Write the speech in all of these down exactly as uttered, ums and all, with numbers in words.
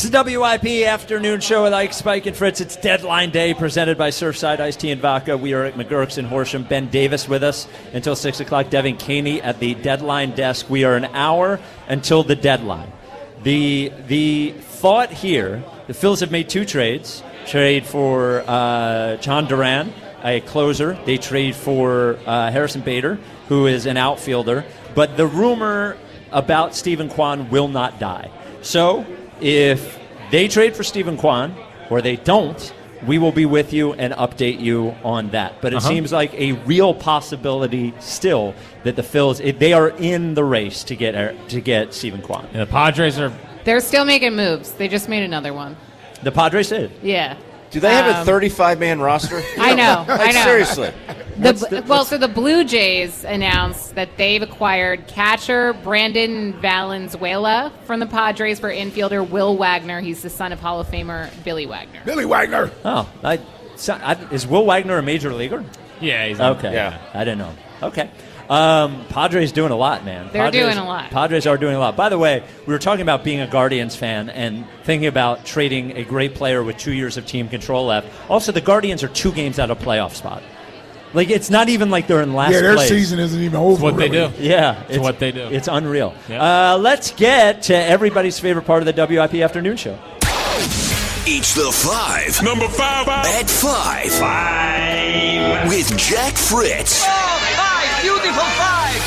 It's the W I P Afternoon Show with Ike, Spike, and Fritz. It's Deadline Day, presented by Surfside Iced Tea and Vodka. We are at McGurk's in Horsham. Ben Davis with us until six o'clock. Devin Caney at the deadline desk. We are an hour until the deadline. The the thought here, the Phils have made two trades. Trade for uh, John Duran, a closer. They trade for uh, Harrison Bader, who is an outfielder. But the rumor about Stephen Kwan will not die. So if they trade for Stephen Kwan or they don't, we will be with you and update you on that. But it uh-huh. seems like a real possibility still that the Phils, it, they are in the race to get to get Stephen Kwan. And the Padres are... They're still making moves. They just made another one. The Padres did? Yeah. Do they have um, a thirty-five man roster? I know. Like, I know. Seriously. The, the, well, so the Blue Jays announced that they've acquired catcher Brandon Valenzuela from the Padres for infielder Will Wagner. He's the son of Hall of Famer Billy Wagner. Billy Wagner. Oh, I, so, I, is Will Wagner a major leaguer? Yeah, he's okay. Yeah, I didn't know. Okay. Um, Padres doing a lot, man. They're Padres, doing a lot. Padres are doing a lot. By the way, we were talking about being a Guardians fan and thinking about trading a great player with two years of team control left. Also, the Guardians are two games out of playoff spot. Like, it's not even like they're in last Yeah, their place. season isn't even over. It's what really. they do. Yeah. It's, it's what they do. It's unreal. Yeah. Uh, let's get to everybody's favorite part of the W I P Afternoon Show. It's the five. Number five. At five. Five. With Jack Fritz. Oh, five. Beautiful five.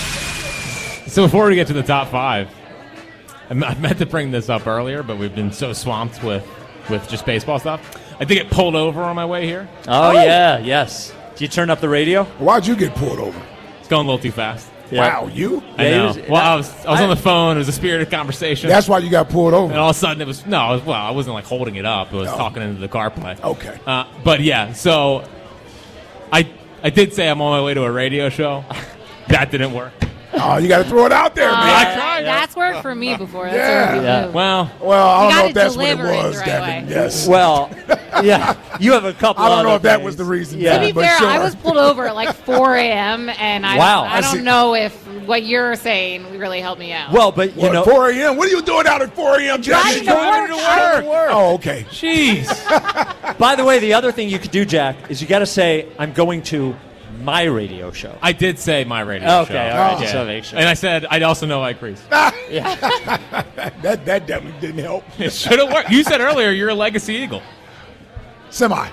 So before we get to the top five, I meant to bring this up earlier, but we've been so swamped with, with just baseball stuff. I did get pulled over on my way here. Oh, oh. yeah, yes. Did you turn up the radio? Why'd you get pulled over? It's going a little too fast. Yeah. Wow, you? I Yeah, know. was- well, I was I was I- on the phone. It was a spirited conversation. That's why you got pulled over. And all of a sudden, it was no. I was, well, I wasn't like holding it up. I was No. talking into the CarPlay. Okay. Uh, but yeah, so I I did say I'm on my way to a radio show. That didn't work. Oh, you got to throw it out there, Uh, man. I tried. That's worked for me before. That's Yeah. a good Yeah. move. Well, Well, I You don't know gotta if that's what it deliver it the was, right Devin. way. Yes. Well, yeah, you have a couple I don't know other if that things. was the reason. Yeah. To be but fair, sure. I was pulled over at like four a.m. and I Wow. don't, I I don't see. know if what you're saying really helped me out. Well, but you What, know, four a.m.? What are you doing out at four a.m., Driving Jack? to work. to work. Oh, okay. Jeez. by the way, the other thing you could do, Jack, is you got to say, I'm going to my radio show. I did say my radio Okay, show. all right, Oh. just so make sure. And I said I also know Ike Reese. That that definitely didn't help. It should have worked. You said earlier you're a legacy Eagle, Semi.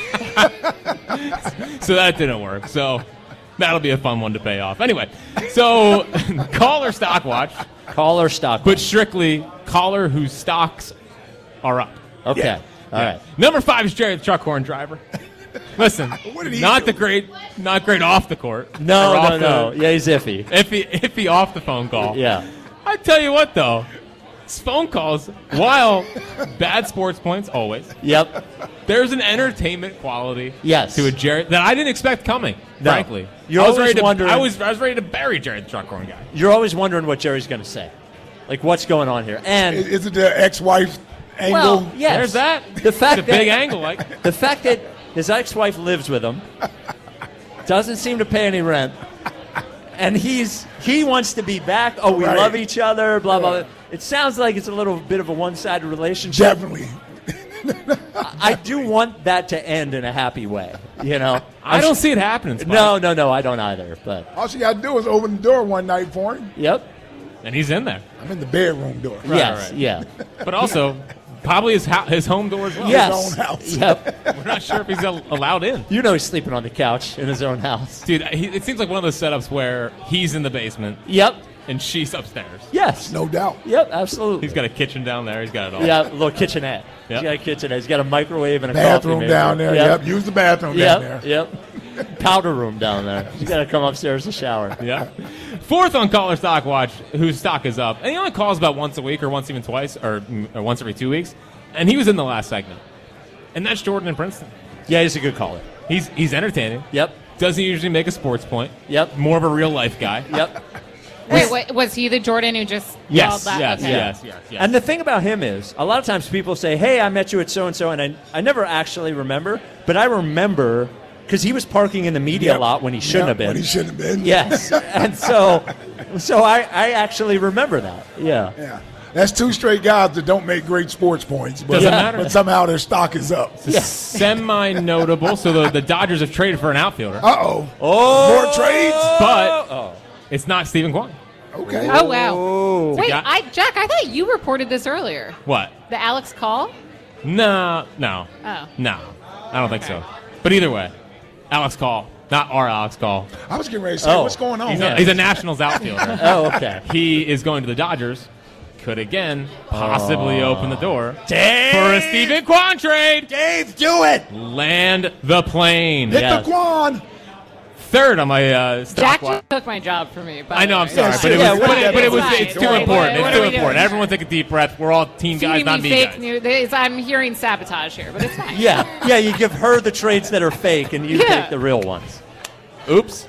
so that didn't work. So that'll be a fun one to pay off. Anyway, so caller stock watch, Caller stock. but strictly caller whose stocks are up. okay, Yeah. all right. Number five is Jerry the Truckhorn driver. Listen, What did he not do? the great, not great off the court. No, Or no, off no. the- Yeah, he's iffy. Iffy, iffy off the phone call. Yeah. I tell you what, though, his phone calls, while bad sports points always, Yep. there's an entertainment quality Yes. to a Jerry that I didn't expect coming. No. Frankly, You're I was always ready to, wondering- I was I was ready to bury Jerry the Truckhorn guy. You're always wondering what Jerry's going to say. Like, what's going on here? And, Is, is it the ex-wife angle? well, yes. There's that. The fact it's a big that, angle, like The fact that his ex-wife lives with him, doesn't seem to pay any rent, and he's he wants to be back. Oh, we Right. love each other, blah, blah, blah. It sounds like it's a little bit of a one-sided relationship. Definitely. I do want that to end in a happy way, you know? I don't see it happening. Spike. No, no, no, I don't either, but, All she got to do is open the door one night for him. yep. and he's in there. I'm in the bedroom door. yes, right. yeah. But also, probably his ho- his home door as well. Yes. own house. Yep. We're not sure if he's al- allowed in. You know he's sleeping on the couch in his own house. Dude, he, it seems like one of those setups where he's in the basement Yep. and she's upstairs. Yes. No doubt. Yep, absolutely. He's got a kitchen down there. He's got it all. Yeah, a little kitchenette. Yep. He's got a kitchenette. He's got a microwave and a Bathroom coffee down maker. there. Yep. Use the bathroom down there. Yep. Yep. Powder room down there. He's got to come upstairs to shower. Yeah. Fourth on caller stock watch, whose stock is up, and he only calls about once a week or once even twice or, or once every two weeks, and he was in the last segment, and that's Jordan in Princeton. Yeah, he's a good caller. He's he's entertaining. Yep. Doesn't usually make a sports point. Yep. More of a real life guy. Yep. Wait, wait, was he the Jordan who just Yes. called that? Yes. Okay. Yes. Yes. Yes. And the thing about him is, a lot of times people say, hey, I met you at so-and-so, and I, I never actually remember, but I remember because he was parking in the media Yep. lot when he shouldn't Yep, have been. When he shouldn't have been. Yes. And so so I, I actually remember that. Yeah. Yeah. That's two straight guys that don't make great sports points. But, Doesn't matter. But somehow their stock is up. Semi-notable. So the, the Dodgers have traded for an outfielder. Uh-oh. Oh, More trades? But oh. it's not Stephen Kwan. Okay. Oh, wow. Wait, got- I, Jack, I thought you reported this earlier. What? The Alex Call? No, no. Oh. No. I don't think Okay. so. But either way, Alex Call. Not our Alex Call. I was getting ready to say, Oh. what's going on? He's, Yeah. a, he's a Nationals outfielder. Oh, okay. He is going to the Dodgers. Could again possibly open the door Dave! for a Stephen Kwan trade. Dave, do it! Land the plane. Hit Yes. the Quan. Third on my uh, stock Jack watch. just took my job for me. By I know, the I'm way. sorry, Yeah, but it was, yeah, but, what- it, but it was, it's it's fine. too What- important. what It's are too we doing? important. Everyone take a deep breath. We're all team guys, Feeding not me me fake guys. news. It's- I'm hearing sabotage here, but it's fine. Yeah, yeah. You give her the trades that are fake, and you Yeah. take the real ones. Oops.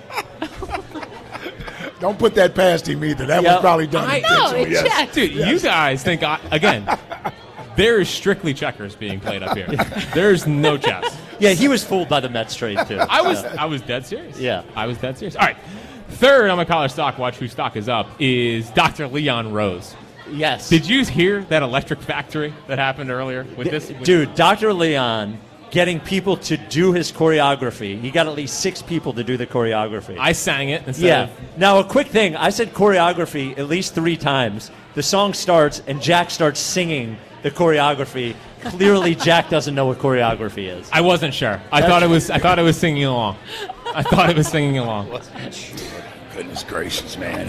Don't put that past him either. That Yeah. was probably done I- No, intentionally. it's yes. Jack. Dude, you guys think, I, again, there is strictly checkers being played up here. There's no chess. Yeah, he was fooled by the Mets trade too. I was Yeah. I was dead serious. Yeah. I was dead serious. All right. Third on my college stock watch, whose stock is up, is Doctor Leon Rose. Yes. Did you hear that electric factory that happened earlier with this? With Dude, Doctor Leon getting people to do his choreography. He got at least six people to do the choreography. I sang it instead yeah. of. Now, a quick thing. I said choreography at least three times. The song starts, and Jack starts singing the choreography. Clearly, Jack doesn't know what choreography is. I wasn't sure. I thought it was. I thought it was singing along. I thought it was singing along. Goodness gracious, man.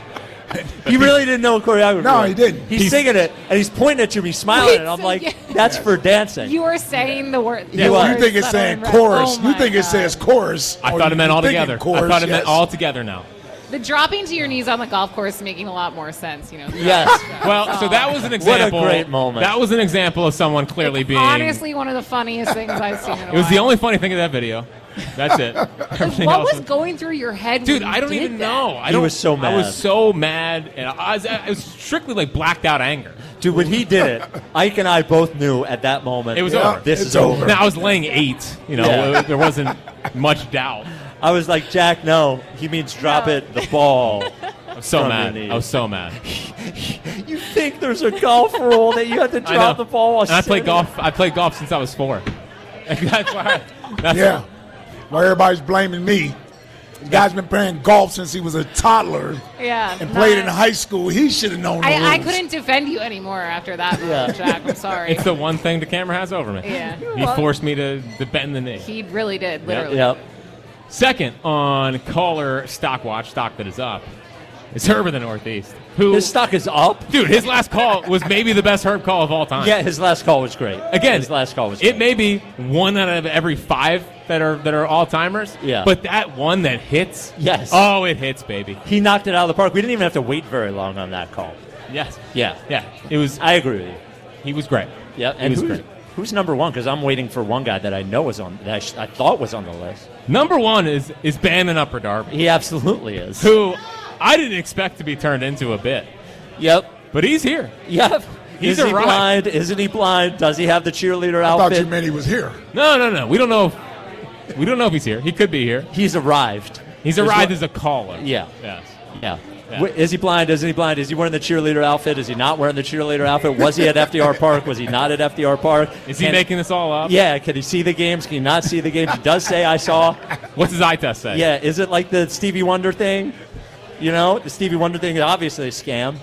He really didn't know what choreography No, was. he didn't. He's, He's- singing it, and he's pointing at you, he's smiling, Wait, and I'm so like, yeah. that's for dancing. You were saying the word. Yeah, the well, You words think it's that saying are in rap. chorus. Oh you my think it God. says chorus. I or thought it you meant all thinking together. Chorus, I thought it meant yes. all together now. The dropping to your knees on the golf course is making a lot more sense, you know. Yes. Well, so that was an What a example. great moment. That was an example of someone clearly being. Honestly, one of the funniest things I've seen in a it was the while. only funny thing of that video. That's it. Everything What else was going through your head? Dude, when you I don't did even that? know. I He don't, was so I mad. was so mad, and I was, it was strictly like blacked out anger. Dude, when he did it, Ike and I both knew at that moment, It was Yeah, over. this it's is over. over. Now I was laying eight. You know, Yeah. there wasn't much doubt. I was like, Jack, no, he means drop No. it, the ball. I was so From mad. your knees. I was so mad. You think there's a golf rule that you have to I know. drop the ball? while And I played sitting? golf. I played golf since I was four. That's why. That's Yeah. Well, everybody's blaming me. The guy's been playing golf since he was a toddler Yeah. and played in not- high school. He should have known the I, I rules. couldn't defend you anymore after that, Yeah. Jack. I'm sorry. It's the one thing the camera has over me. Yeah. He forced me to, to bend the knee. He really did, literally. Yep. Second on caller stock watch, stock that is up, is Herb of the Northeast. Who, His stock is up. dude, his last call was maybe the best Herb call of all time. Yeah, his last call was great. Again, his last call was It great. may be one out of every five that are that are all timers. Yeah. But that one that hits. Yes. Oh, it hits, baby. He knocked it out of the park. We didn't even have to wait very long on that call. Yes. Yeah. Yeah. It was. I agree with you. He was great. Yeah, He and was who's, great. who's number one? Because I'm waiting for one guy that I know is on, that I, sh- I thought was on the list. Number one is is Bannon Upper Darby, He absolutely is. who I didn't expect to be turned into a bit, Yep. but he's here. Yep. He's is he arrived. blind? Isn't he blind? Does he have the cheerleader I thought outfit? you meant he was here. No, no, no. We don't know. If, we don't know if he's here. He could be here. He's arrived. He's There's arrived one- as a caller. Yeah. Yes. Yeah. Yeah. W- Is he blind? Isn't he blind? Is he wearing the cheerleader outfit? Is he not wearing the cheerleader outfit? Was he at F D R Park? Was he not at F D R Park? Is he Can- making this all up? Yeah. Can he see the games? Can he not see the games? He does say, I saw. What's his eye test say? Yeah. Is it like the Stevie Wonder thing? You know, the Stevie Wonder thing is obviously a scam.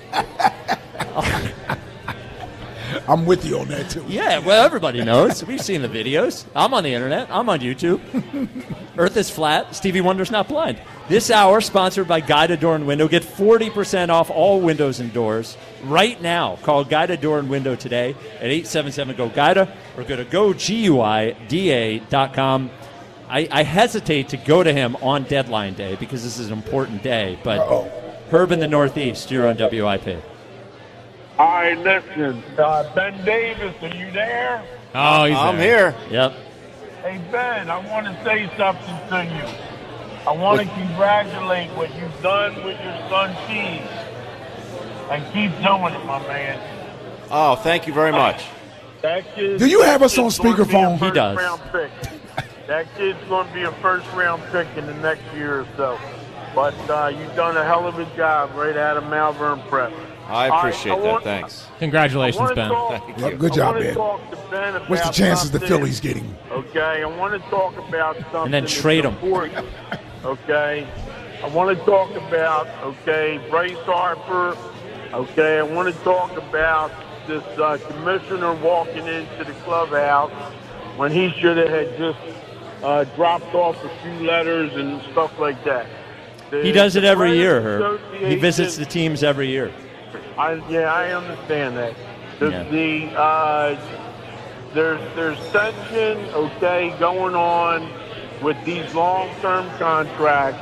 I'm with you on that, too. Yeah, well, everybody knows. We've seen the videos. I'm on the internet. I'm on YouTube. Earth is flat. Stevie Wonder's not blind. This hour, sponsored by Guided Door and Window. Get forty percent off all windows and doors right now. Call Guided Door and Window today at eight seven seven, G O, GUIDA or go to go guida dot com. I, I hesitate to go to him on deadline day because this is an important day, but Uh-oh. Herb in the Northeast, you're on W I P. All right, listen. Uh, Ben Davis, are you there? Oh, he's I'm there. here. Yep. Hey, Ben, I want to say something to you. I want to congratulate what you've done with your son, Cheese. And keep doing it, my man. Oh, thank you very much. That kid, Do you have us on is gonna be a speakerphone? He first does. Round pick. That kid's going to be a first-round pick in the next year or so. But uh, you've done a hell of a job right out of Malvern Prep. I appreciate I, I that. want, Thanks. Congratulations, Ben. Talk, Thank Yep, you. good I job, wanna Ben. talk to Ben about What's the chances the something. Phillies get him? Okay, I want to talk about something. And then that's trade 'em. important, Okay, I want to talk about okay Bryce Harper. Okay, I want to talk about this uh, commissioner walking into the clubhouse when he should have had just uh, dropped off a few letters and stuff like that. The, He does it the every Players year, Herb. He Association- visits the teams every year. I, yeah, I understand that. The, Yeah. the uh, there's there's tension, okay, going on with these long-term contracts,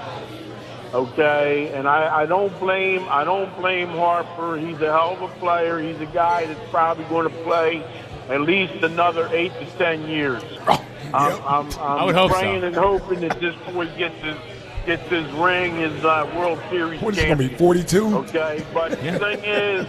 okay, and I, I don't blame I don't blame Harper. He's a hell of a player. He's a guy that's probably going to play at least another eight to ten years. Oh, I'm, yep. I'm, I'm I would hope so. praying and hoping that this boy gets his gets his ring, his uh, World Series What is he going to be, championship. forty-two? Okay, but the thing is,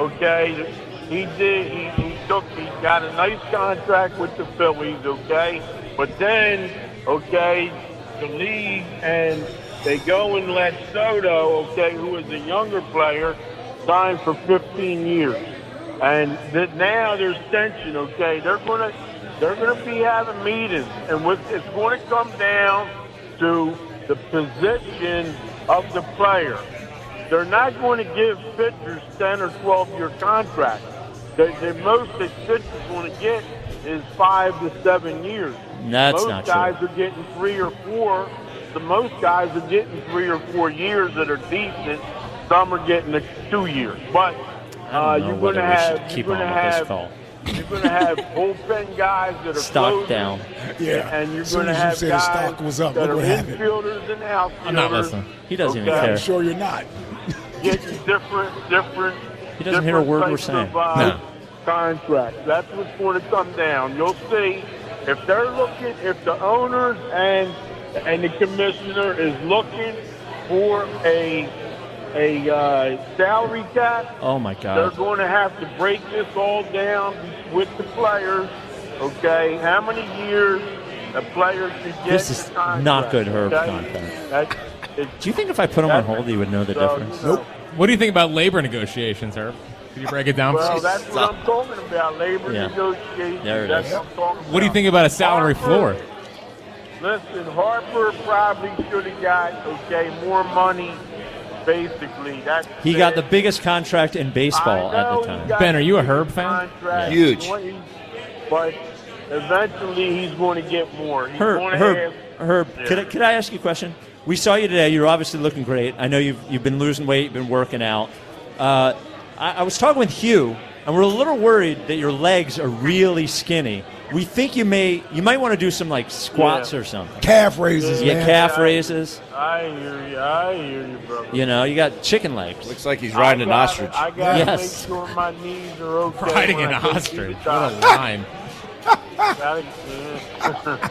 okay, he did. He, he took. He got a nice contract with the Phillies. Okay, but then, okay, the league and they go and let Soto, okay, who is a younger player, sign for fifteen years, and that now there's tension. Okay, they're gonna they're gonna be having meetings, and with, it's going to come down to the position of the player. They're not going to give pitchers ten or twelve year contracts. The, the most that pitchers going to get is five to seven years. That's most not true. guys are getting three or four. The most guys are getting three or four years that are decent. Some are getting the two years. But uh, I don't know you're going to whether we should have keep you're on going to with this have call. you're going to have bullpen guys that are Stock closing, down. Yeah. and you're As soon going to as you have said the guys stock was up, that look are what happened. infielders and outfielders. I'm not listening. He doesn't even Okay. care. I'm sure you're not. Getting different, different. He doesn't hear a different word we're types saying. Of, uh, No. Contracts. That's what's going to come down. You'll see if they're looking, if the owners and and the commissioner is looking for a a uh, salary cap. Oh my They're God. going to have to break this all down with the players. Okay, how many years a player should get? This is the contract, not good, Herb, okay? content. That, it, Do you think if I put him on hold, he would know the so, difference? you know, Nope. What do you think about labor negotiations, Herb? Can you break it down? Well, that's what I'm talking about, labor Yeah. negotiations. There it that's is. what I'm talking about. What do you think about a salary Harper- floor? Listen, Harper probably should have got, okay, more money, basically. That's He got the fair. biggest contract in baseball I at know the he time. got Ben, are you a the Herb fan? contract. Huge. But eventually he's going to get more. He's Herb, going to Herb, have, Herb, Yeah. could I, could I ask you a question? We saw you today. You're obviously looking great. I know you've you've been losing weight, you've been working out. Uh, I, I was talking with Hugh, and we're a little worried that your legs are really skinny. We think you may you might want to do some like squats Yeah. or something. Calf raises, Yeah, man. calf raises. I hear you. I hear you, brother. You know, you got chicken legs. Looks like he's riding an I gotta- ostrich. I got to Yes. make sure my knees are okay. Riding when an I take ostrich. these What a shots. line. Gotta- yeah.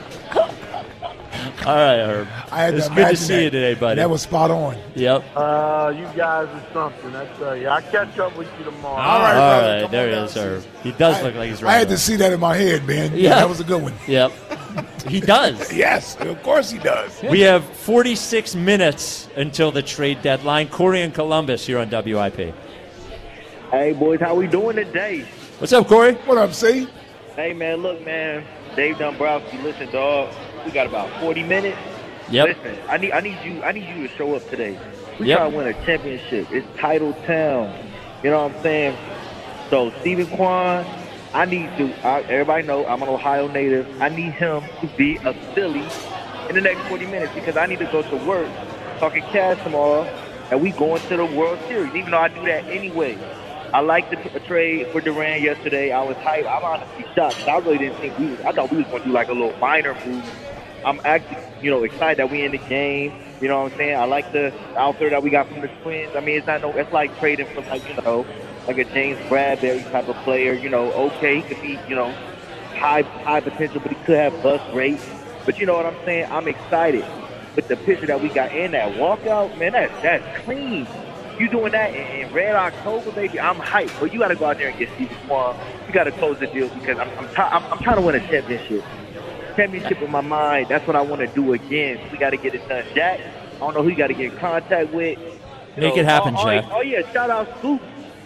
All right, Herb. I had It's to good to imagine see that. you today, buddy. That was spot on. Yep. Uh, you guys are something, I tell you. I'll catch up with you tomorrow. All right, All brother, right, come there on he down, is, see Herb. us. He does I- look like he's I right. had to see that in my head, man. Yeah. That was a good one. Yep. He does. Yes, of course he does. We have forty-six minutes until the trade deadline. Corey in Columbus here on W I P. Hey, boys, how we doing today? What's up, Corey? What up, C? Hey, man, look, man, Dave Dombrowski, listen, dog, we got about forty minutes. Yep. Listen, I need, I need you, I need you to show up today. We Yep. trying to win a championship. It's title town. You know what I'm saying? So Stephen Kwan, I need to. I, everybody know I'm an Ohio native. I need him to be a Philly in the next forty minutes because I need to go to work talking cash tomorrow, and we going to the World Series. Even though I do that anyway. I liked the t- trade for Durant yesterday. I was hyped. I'm honestly shocked. I really didn't think we was. I thought we was going to do like a little minor move. I'm actually, you know, excited that we in the game. You know what I'm saying? I like the outfielder that we got from the Twins. I mean, it's not no. It's like trading from like you know, like a James Bradbury type of player. You know, okay, he could be you know, high high potential, but he could have bust rate. But you know what I'm saying? I'm excited with the pitcher that we got in that walkout. Man, that's that's clean. You doing that in, in Red October, baby? I'm hyped. But you got to go out there and get Stephen Kwan. You got to close the deal because I'm I'm, t- I'm I'm trying to win a championship. Championship in my mind. That's what I want to do again. We got to get it done. Jack, I don't know who you got to get in contact with. You Make know, it happen, oh, Jack. Oh, oh yeah, shout out Scoop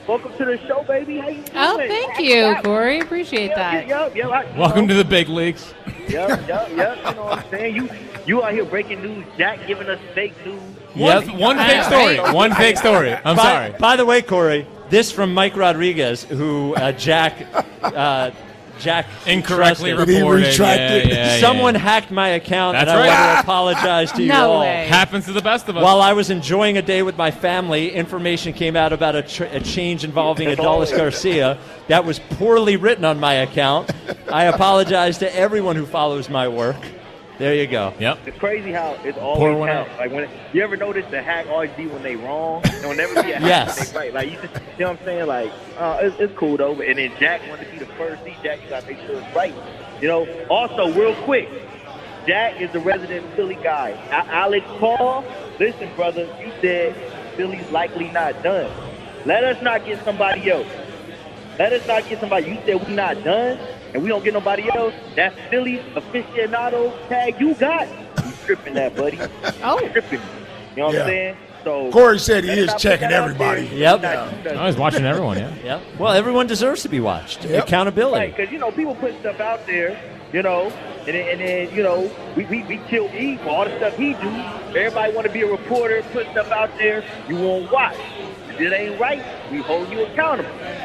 welcome to the show, baby. How you doing? Oh, thank you, Corey. Appreciate Yep, that. yep, yep, I- Welcome to the big leagues. Yep, yep, yep. You know what I'm saying? You you out here breaking news. Jack giving us fake news. Yep. One, one fake story. One fake story. I'm by, sorry. By the way, Corey, this from Mike Rodriguez, who uh, Jack uh, Jack Incorrectly trusted. Did he reported. retract yeah, it? yeah, yeah. Someone hacked my account, That's and I right. want to apologize to you No all. way. Happens to the best of us. While I was enjoying a day with my family, information came out about a, tr- a change involving Adolis Garcia that was poorly written on my account. I apologize to everyone who follows my work. There you go. Yep. It's crazy how it's Pour always one counts. out. Like when you ever notice the hack always be when they wrong, and will never be a hack Yes. when they right. Like you just, you know what I'm saying? Like uh, it's, it's cool though. And then Jack wanted to be the first. See, Jack, you gotta make sure it's right. You know. Also, real quick, Jack is the resident Philly guy. A- Alex Paul, listen, brother, you said Philly's likely not done. Let us not get somebody else. Let us not get somebody. You said we not done, and we don't get nobody else. That's Philly's aficionado tag you got. You tripping that, buddy. Oh. You tripping. You know what Yeah. I'm saying? So Corey said he let's is not put checking that out everybody. there. Yep. Not- I was watching everyone, yeah. Yep. Well, everyone deserves to be watched. Yep. Accountability. Right, because, you know, people put stuff out there, you know, and then, and then you know, we, we, we kill E for all the stuff he do. Everybody want to be a reporter, put stuff out there. You won't watch. If it ain't right, we hold you accountable.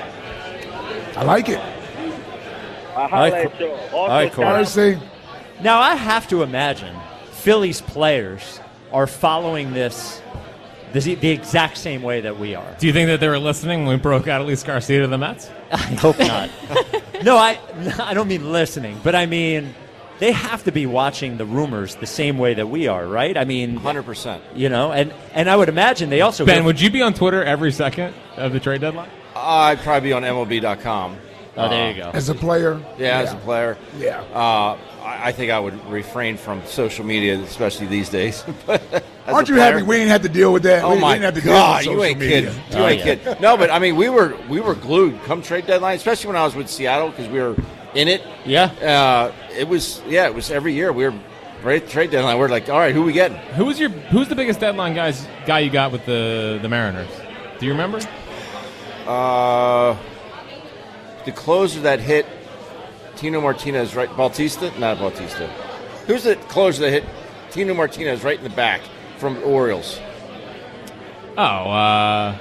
I like it. I holler right, at y'all. Also, all right, Corey. shout I out- see. Now, I have to imagine Phillies players are following this the, the exact same way that we are. Do you think that they were listening when we broke out Adolis Garcia to the Mets? I hope not. no, I, I don't mean listening, but I mean they have to be watching the rumors the same way that we are, right? I mean, one hundred percent. you know, and, and I would imagine they also Ben, go- would you be on Twitter every second of the trade deadline? I'd probably be on M L B dot com. Oh, there you go. As a player. Yeah, as a player. Yeah. Uh, I, I think I would refrain from social media, especially these days. But as Aren't a you player- happy we didn't have to deal with that? Oh we my didn't have to God! deal You with ain't social kidding. media. You Oh, ain't yeah. kidding. No, but I mean, we were we were glued come trade deadline, especially when I was with Seattle because we were in it. Yeah. Uh, it was yeah. It was every year we were right at the trade deadline. We're like, all right, who we getting? Who was your Who's the biggest deadline guys guy you got with the the Mariners? Do you remember? Uh, the closer that hit Tino Martinez right, Bautista, not Bautista. Who's the closer that hit Tino Martinez right in the back from Orioles? Oh, uh,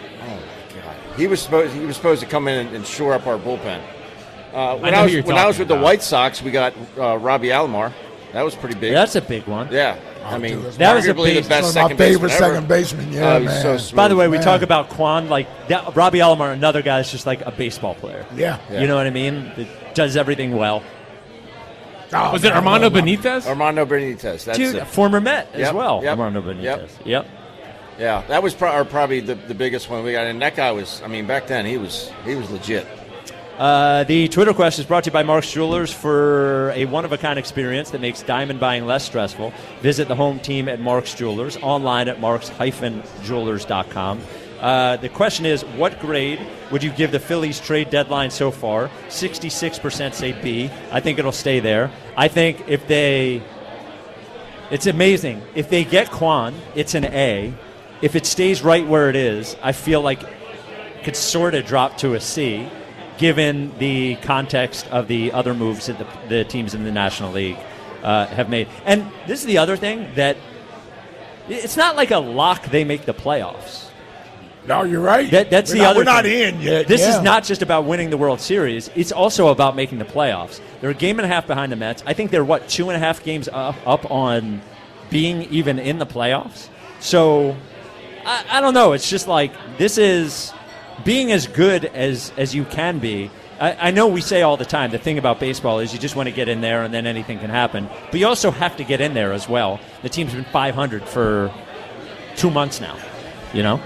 He was supposed he was supposed to come in and, and shore up our bullpen. Uh, when know I, who was you're when I was talking with the about. White Sox, we got uh, Robbie Alomar. That was pretty big. That's a big one. yeah. I mean, dude, That was a arguably big- the best One of my second favorite baseman ever. second baseman. Yeah, Uh, he was man. so smooth. By the way, we Man. talk about Quan, like that, Robbie Alomar, another guy that's just like a baseball player. Yeah. Yeah. You know what I mean? That does everything well. Oh, was man, it Armando I love him. Benitez? Armando Benitez. That's Dude, it. former Met as Yep, well. yep, Armando Benitez. yep. Yep. Yeah, that was pro- or probably the, the biggest one we got. And that guy was, I mean, back then he was he was legit. Uh, the Twitter quest is brought to you by Mark's Jewelers. For a one-of-a-kind experience that makes diamond buying less stressful, visit the home team at Mark's Jewelers, online at marks dash jewelers dot com. Uh, the question is, what grade would you give the Phillies trade deadline so far? sixty-six percent say B. I think it'll stay there. I think if they... It's amazing. If they get Quan, it's an A. If it stays right where it is, I feel like it could sort of drop to a C, given the context of the other moves that the, the teams in the National League uh, have made. And this is the other thing, that it's not like a lock they make the playoffs. No, you're right. That, that's we're the not, other We're not thing. in yet. This yeah. is not just about winning the World Series. It's also about making the playoffs. They're a game and a half behind the Mets. I think they're, what, two and a half games up, up on being even in the playoffs? So, I, I don't know. It's just like, this is being as good as, as you can be. I, I know we say all the time, the thing about baseball is you just want to get in there and then anything can happen. But you also have to get in there as well. The team's been five hundred for two months now, you know?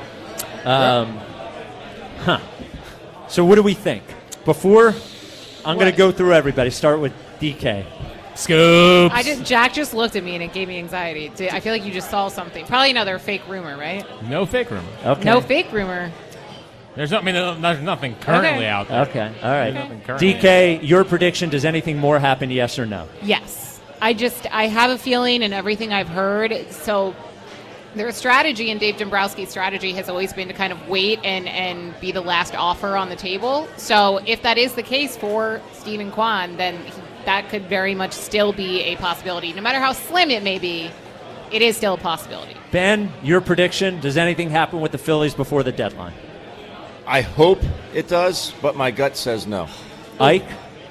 Um, huh. So what do we think? Before, I'm going to go through everybody. Start with D K. Scoops. I just Jack just looked at me and it gave me anxiety. Did- I feel like you just saw something. Probably another fake rumor, right? No fake rumor. Okay. No fake rumor. There's not, I mean, there's nothing currently Okay. out there. Okay. All right. Nothing currently. D K, your prediction, does anything more happen, yes or no? Yes. I just I have a feeling and everything I've heard. So Their strategy and Dave Dombrowski's strategy has always been to kind of wait and, and be the last offer on the table. So if that is the case for Stephen Kwan, then he, that could very much still be a possibility. No matter how slim it may be, it is still a possibility. Ben, your prediction, does anything happen with the Phillies before the deadline? I hope it does, but my gut says no. Ike?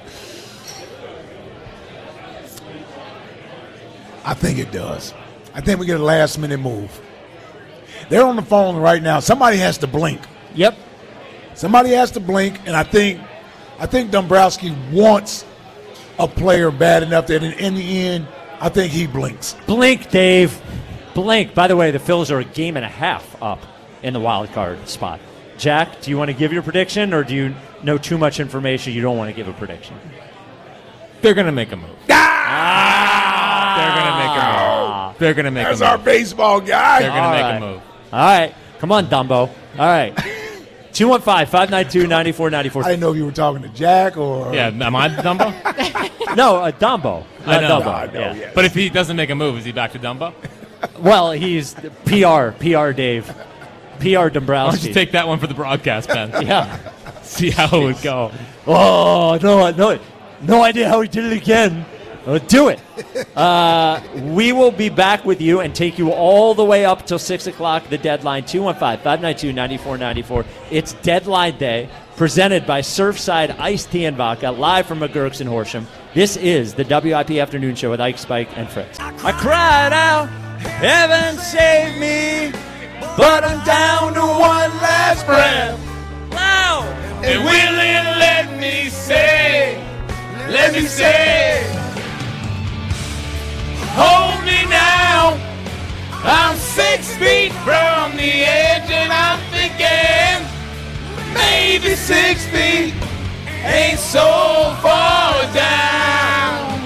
I think it does. I think we get a last-minute move. They're on the phone right now. Somebody has to blink. Yep. Somebody has to blink, and I think I think Dombrowski wants a player bad enough that in, in the end, I think he blinks. Blink, Dave. Blink. By the way, the Phils are a game and a half up in the wild card spot. Jack, do you want to give your prediction, or do you know too much information you don't want to give a prediction? They're going to make a move. Ah! They're going to make a move. They're going to make There's a move. our baseball guy. They're going to make right. a move. All right. Come on, Dumbo. All right. two one five, five nine two, nine four nine four. I didn't know if you were talking to Jack or... Yeah, am I Dumbo? No, uh, Dumbo. I Not know. Dumbo. No, I know, Yeah. yes. But if he doesn't make a move, is he back to Dumbo? Well, he's P R. P R Dave. P R Why don't Dombrowski. you take that one for the broadcast, Ben? Yeah. See how it would go. Oh, no, no, no idea how he did it again. Uh, do it. Uh, we will be back with you and take you all the way up till six o'clock, the deadline, two one five, five nine two, nine four nine four. It's Deadline Day, presented by Surfside Iced Tea and Vodka, live from McGurk's in Horsham. This is the W I P Afternoon Show with Ike, Spike, and Fritz. I cried out, heaven save me, but I'm down to one last breath. Wow! And willing, let me say, let me say, hold me now. I'm six feet from the edge, and I'm thinking maybe six feet ain't so far down.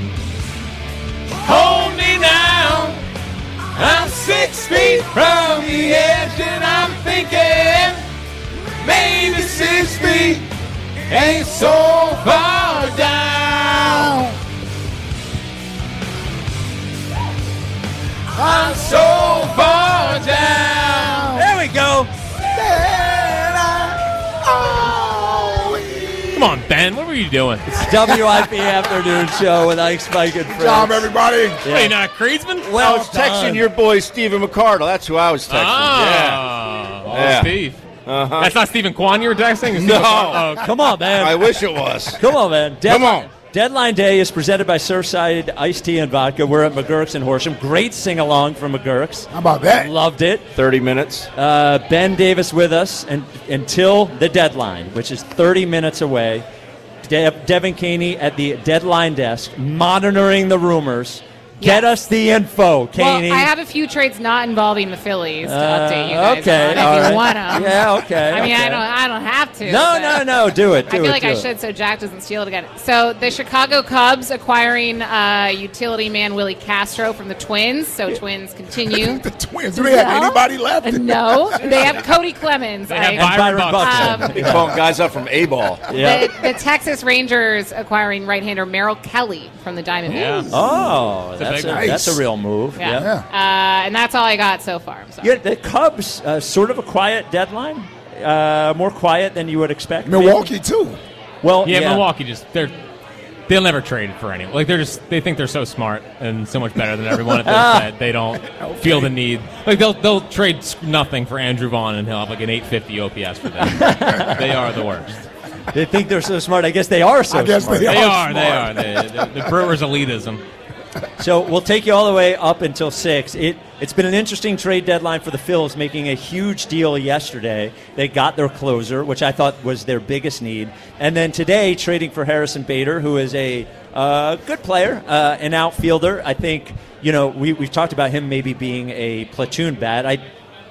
Hold me now. I'm six feet from the edge, and I'm thinking maybe six feet ain't so far down. I'm so far down. There we go. Come on, Ben. What were you doing? It's W I P Afternoon Show with Ike, Spike, and Fritz. Good job, everybody. What, you not a Creedsman? I was texting your boy Stephen McCardle. That's who I was texting. Ah, oh, Yeah. Steve. Uh-huh. That's not Stephen Kwan you were texting? It's No. Stephen Kwan? Oh, Come on, man. I wish it was. Come on, man. Come on. Deadline Day is presented by Surfside Iced Tea and Vodka. We're at McGurk's in Horsham. Great sing-along from McGurk's. How about that? Loved it. thirty minutes. Uh, Ben Davis with us and, until the deadline, which is thirty minutes away. De- Devin Caney at the deadline desk, monitoring the rumors. Get Yes. us the info, Caney. Well, I have a few trades not involving the Phillies to Uh, update you guys okay, on if all you right. want them. Yeah, okay. I mean, okay. I don't, I don't have to. No, but no, no. Do it. Do I feel it, like do I it. should, so Jack doesn't steal it again. So the Chicago Cubs acquiring uh, utility man Willie Castro from the Twins. So Twins continue. The Twins. Do they have No. anybody left? No, they have Cody Clemens. They have I- And Byron Byron Buxton. Buxton. Um, Calling guys up from A-ball. Yeah. the, the Texas Rangers acquiring right-hander Merrill Kelly from the Diamondbacks. Oh, a that's big a, one. that's a real move. Yeah. Yeah. Uh, and that's all I got so far. I'm sorry. Yeah, the Cubs, uh, sort of a quiet deadline. Uh, more quiet than you would expect. maybe. Milwaukee, too. Well, Yeah, yeah, Milwaukee just they're they'll never trade for anyone. Like they're just they think they're so smart and so much better than everyone at this that they don't feel the need. Like they'll they'll trade s- nothing for Andrew Vaughn and he'll have like an eight fifty O P S for them. They are the worst. They think they're so smart. I guess they are so I guess smart. they They are are. They are. smart. They, the, the Brewers' elitism. So we'll take you all the way up until six. It it's been an interesting trade deadline for the Phils, making a huge deal yesterday. They got their closer, which I thought was their biggest need, and then today trading for Harrison Bader, who is a uh, good player, uh, an outfielder. I think you know we we've talked about him maybe being a platoon bat. I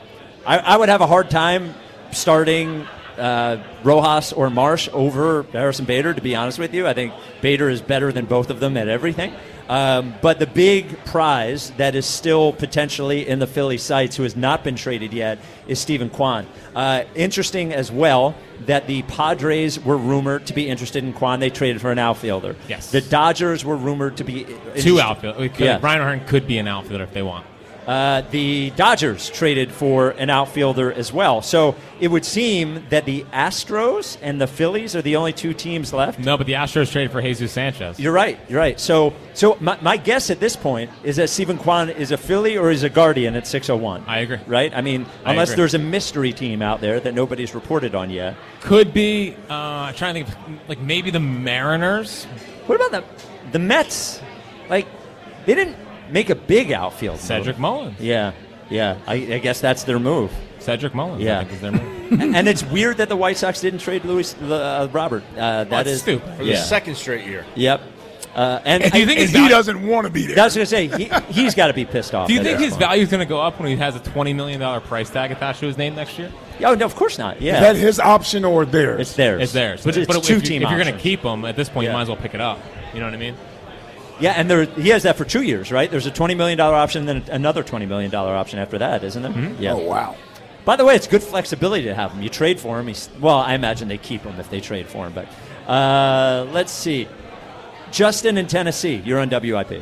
I, I would have a hard time starting uh, Rojas or Marsh over Harrison Bader, to be honest with you. I think Bader is better than both of them at everything. Um, but the big prize that is still potentially in the Philly sights, who has not been traded yet, is Stephen Kwan. Uh, interesting as well that the Padres were rumored to be interested in Kwan. They traded for an outfielder. Yes. The Dodgers were rumored to be Two interested- outfielders. Yeah. Brian O'Hearn could be an outfielder if they want. Uh, the Dodgers traded for an outfielder as well. So it would seem that the Astros and the Phillies are the only two teams left. No, but the Astros traded for Jesus Sanchez. You're right. You're right. So, so my, my guess at this point is that Stephen Kwan is a Philly or is a Guardian at six oh one. I agree. Right? I mean, I unless agree. there's a mystery team out there that nobody's reported on yet. Could be. Uh, I'm trying to think of, like, maybe the Mariners. What about the the Mets? Like, they didn't make a big outfield Cedric move. Mullins. Yeah, yeah. I, I guess that's their move. Cedric Mullins, Yeah. I think is their move. and, and it's weird that the White Sox didn't trade Louis uh, Robert. Uh, that That's is stupid. For Yeah. the second straight year. Yep. Uh, and Do you think And his he value, doesn't want to be there. I was going to say he, he's got to be pissed off. do you at think this his point. value is going to go up when he has a twenty million dollars price tag attached to his name next year? Oh no, of course not. Yeah, Is that his option or theirs? it's theirs. It's theirs. But it's but two if, you, team. if you're going to options. keep him at this point, Yeah. you might as well pick it up. You know what I mean? Yeah, and there, he has that for two years, right? There's a twenty million dollars option, and then another twenty million dollars option after that, isn't there? Mm-hmm. Yeah. Oh, wow. By the way, it's good flexibility to have him. You trade for him. He's, well, I imagine they keep him if they trade for him. But uh, let's see. Justin in Tennessee, you're on W I P.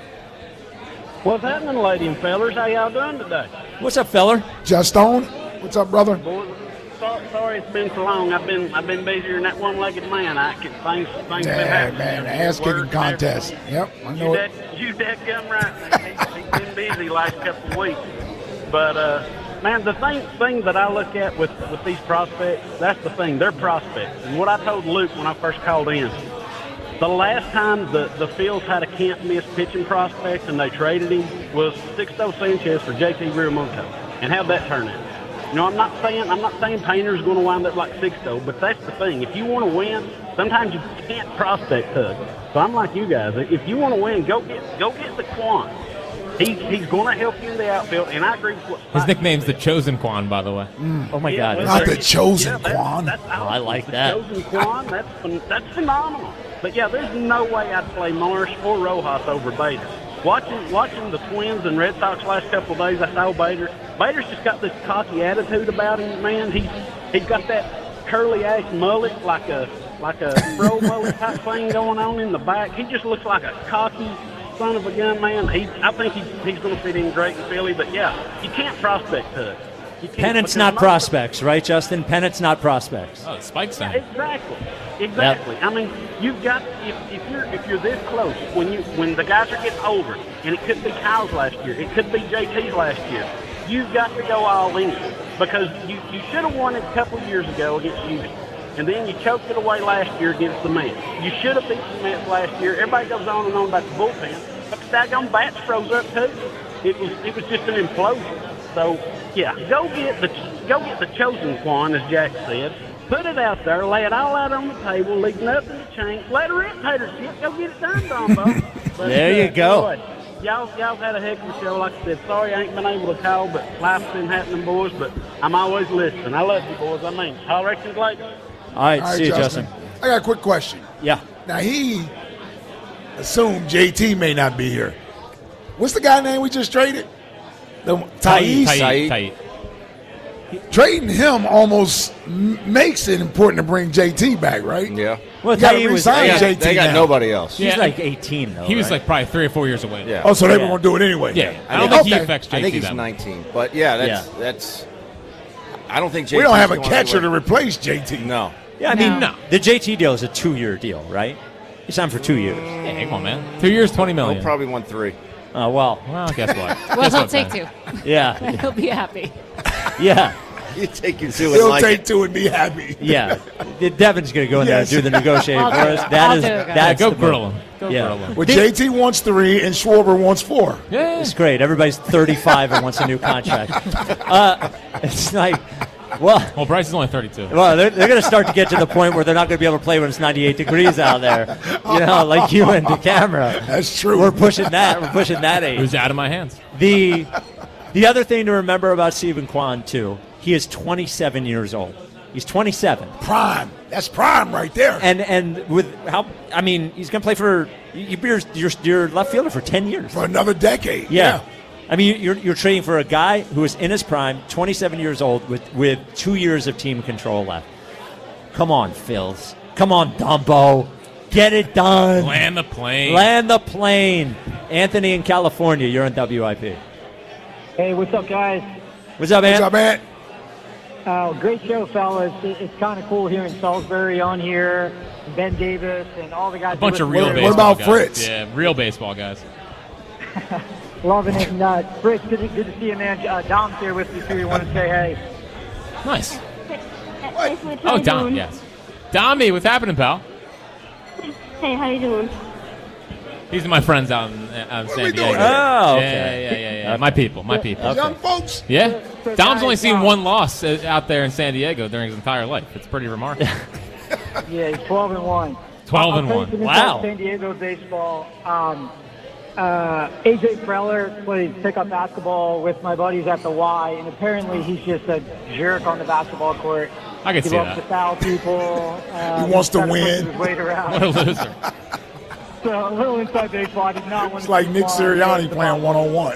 What's happening, lady and fellers? How y'all doing today? What's up, feller? Just on. What's up, brother? Boys, sorry, sorry it's been so long. I've been I've been busier than that one-legged man. I can things things been Yeah, happening. man, the ass kicking Work and contest. everything. Yep, I You know dead, it. you dead gum right. Man. He, he's been busy last couple of weeks. But uh, man, the thing thing that I look at with with these prospects, that's the thing. They're prospects. And what I told Luke when I first called in. The last time the, the Phils had a can't-miss pitching prospect and they traded him was Sixto Sanchez for J T Realmuto. And how'd that turn out? You know, I'm not saying I'm not saying Painter's going to wind up like Sixto, but that's the thing. If you want to win, sometimes you can't prospect hug. So I'm like you guys. If you want to win, go get go get the Quan. He, he's going to help you in the outfield, and I agree with what His Spike nickname's said. the Chosen Quan, by the way. Oh my Yeah, God! well, Not there the you- chosen yeah, that's- Quan. That's Oh, I like the that. Chosen Quan. That's phen- that's phenomenal. But yeah, there's no way I'd play Marsh or Rojas over Bader. Watching watching the Twins and Red Sox last couple of days, I saw Bader. Bader's just got this cocky attitude about him, man. He's he's got that curly ass mullet, like a like a fro mullet type thing going on in the back. He just looks like a cocky son of a gun, man. He, I think he's, he's going to fit in great in Philly. But yeah, you can't prospect Hood. You can't, Pennant's because not most- prospects, right, Justin? Pennant's not prospects. Oh, Spike's Yeah, saying. exactly, exactly. I mean, you've got if, if you're if you're this close when you when the guys are getting older, and it could be Kyle's last year, it could be J T's last year. You've got to go all in because you you should have won it a couple of years ago against Houston, and then you choked it away last year against the Mets. You should have beat the Mets last year. Everybody goes on and on about the bullpen, but the daggone bats froze up too. It was it was just an implosion. So yeah, go get the go get the chosen Quan, as Jack said. Put it out there, lay it all out on the table, leave nothing to change. Let her in, Tater Chip. Go get it done, Dombo. But, There you uh, go. boy, Y'all, y'all had a heck of a show. Like I said, sorry I ain't been able to call, but life's been happening, boys. But I'm always listening. I love you, boys. I mean, toleration later. All right, All right, see you, Justin. Justin. I got a quick question. Yeah. Now, he assumed J T may not be here. What's the guy name we just traded? The Thais? Tight, Saeed. tight. Trading him almost m- makes it important to bring J T back, right? Yeah. Well, You gotta Tahi was resign They got, J T they got now. nobody else. he's Yeah. like eighteen though. He was right? like probably three or four years away. Yeah. Oh, so they Yeah. were going to do it anyway. Yeah. I don't Okay. think he Okay. affects J T I think he's that much. nineteen. But yeah, that's Yeah. that's. I don't think J T. We don't have a catcher to replace J T. No. Yeah, I mean, No. the J T deal is a two-year deal, right? He signed for two years. Yeah, hang on, man. Two years, twenty million. He'll probably won three. Oh well. Well, guess what? Well, Guess he'll what, take Ben? two. Yeah. He'll be happy. Yeah. You take your two and He'll like take it. two and be happy. Yeah. Devin's going to go in Yes. there and do the negotiating I'll for do us. it. That I'll is do it, guys. Yeah, that's go the grill move. him. Go Yeah. grill him. Well, J T wants three and Schwarber wants four. Yeah. It's great. Everybody's thirty-five and wants a new contract. Uh, it's like, well, Well, Bryce is only thirty-two. well, they're, they're going to start to get to the point where they're not going to be able to play when it's ninety-eight degrees out there. You know, like you and the camera. That's true. We're pushing that. We're pushing that It age. was out of my hands. The the other thing to remember about Stephen Kwan too, he is twenty-seven years old. He's twenty-seven, Prime. That's prime right there. and and with how I mean, he's going to play for you be your, your your left fielder for ten years. For another decade. Yeah. I mean, you're you're trading for a guy who is in his prime, twenty-seven years old, with with two years of team control left. Come on, Phils. Come on, Dumbo. Get it done. Land the plane. Land the plane. Anthony in California, you're on W I P. Hey, what's up, guys? What's up, man? What's up, man? Uh, great show, fellas. It, it's kind of cool hearing Salisbury on here, Ben Davis, and all the guys. A bunch of who real listen. baseball what about guys. Fritz? Yeah, real baseball guys. Loving it. And, uh, Fritz, good to, good to see you, man. Uh, Dom's here with you, too. You want to say hey? Nice. Oh, Dom, yes. Dommy, what's happening, pal? Hey, how you doing? These are my friends out in, out in San we Diego. doing? Oh, Yeah, okay. yeah, yeah, yeah. My people, my people. Okay. Young folks. Yeah. So, Dom's guys, only seen um, one loss uh, out there in San Diego during his entire life. It's pretty remarkable. Yeah, he's twelve and one. twelve I'll and tell you one. some Wow. inside San Diego baseball. Um, uh, A J Preller plays pickup basketball with my buddies at the Y, and apparently he's just a jerk on the basketball court. I can he see loves that. to foul people. Uh, He wants to tries push win. His weight around. What a loser. So a little inside baseball. I did not want It's to like keep Nick on Sirianni about- playing one-on-one.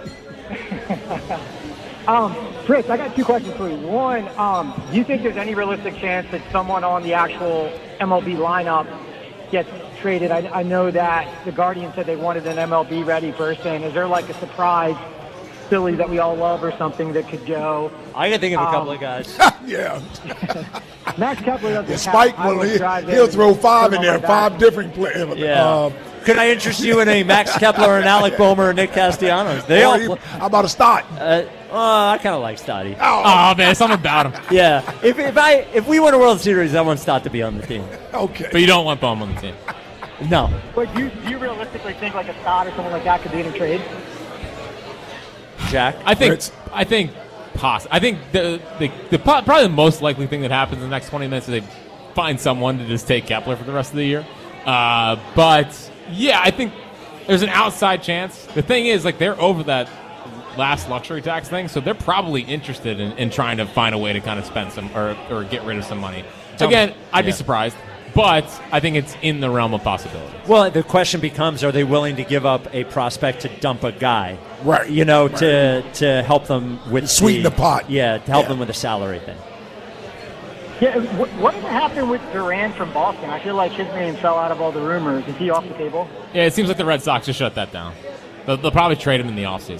Um, Chris, I got two questions for you. One, um, do you think there's any realistic chance that someone on the actual M L B lineup gets traded? I, I know that the Guardian said they wanted an M L B ready person. Is there like a surprise Philly that we all love or something that could go? I can think of a couple Um, of guys. Yeah. Max Kepler doesn't And count. Spike, I will, would he, drive there he'll and throw five put in him there, on my five back. different players. Yeah. Uh, Could I interest you in a Max Kepler and Alec Boehmer and Nick Castellanos? They or all. he- Play, how about a start? uh, oh, I kind of like Stotty. Oh, man, something about him. Yeah. If if I if we win a World Series, I want Stott to be on the team. Okay. But you don't want Bohm on the team. No. But do you, do you realistically think like a Stott or someone like that could be in a trade? Jack. I think. Fritz. I think. Poss- I think the, the the po- probably the most likely thing that happens in the next twenty minutes is they find someone to just take Kepler for the rest of the year. Uh, but yeah, I think there's an outside chance. The thing is, like, they're over that last luxury tax thing, so they're probably interested in, in trying to find a way to kind of spend some or or get rid of some money. Again, I'd be Yeah. surprised, but I think it's in the realm of possibility. Well, the question becomes: are they willing to give up a prospect to dump a guy? Right. You know, to to help them with Sweeten the pot. Yeah, to help Yeah. them with the salary thing. Yeah, what, what happened with Duran from Boston? I feel like his name fell out of all the rumors. Is he off the table? Yeah, it seems like the Red Sox just shut that down. They'll, they'll probably trade him in the offseason.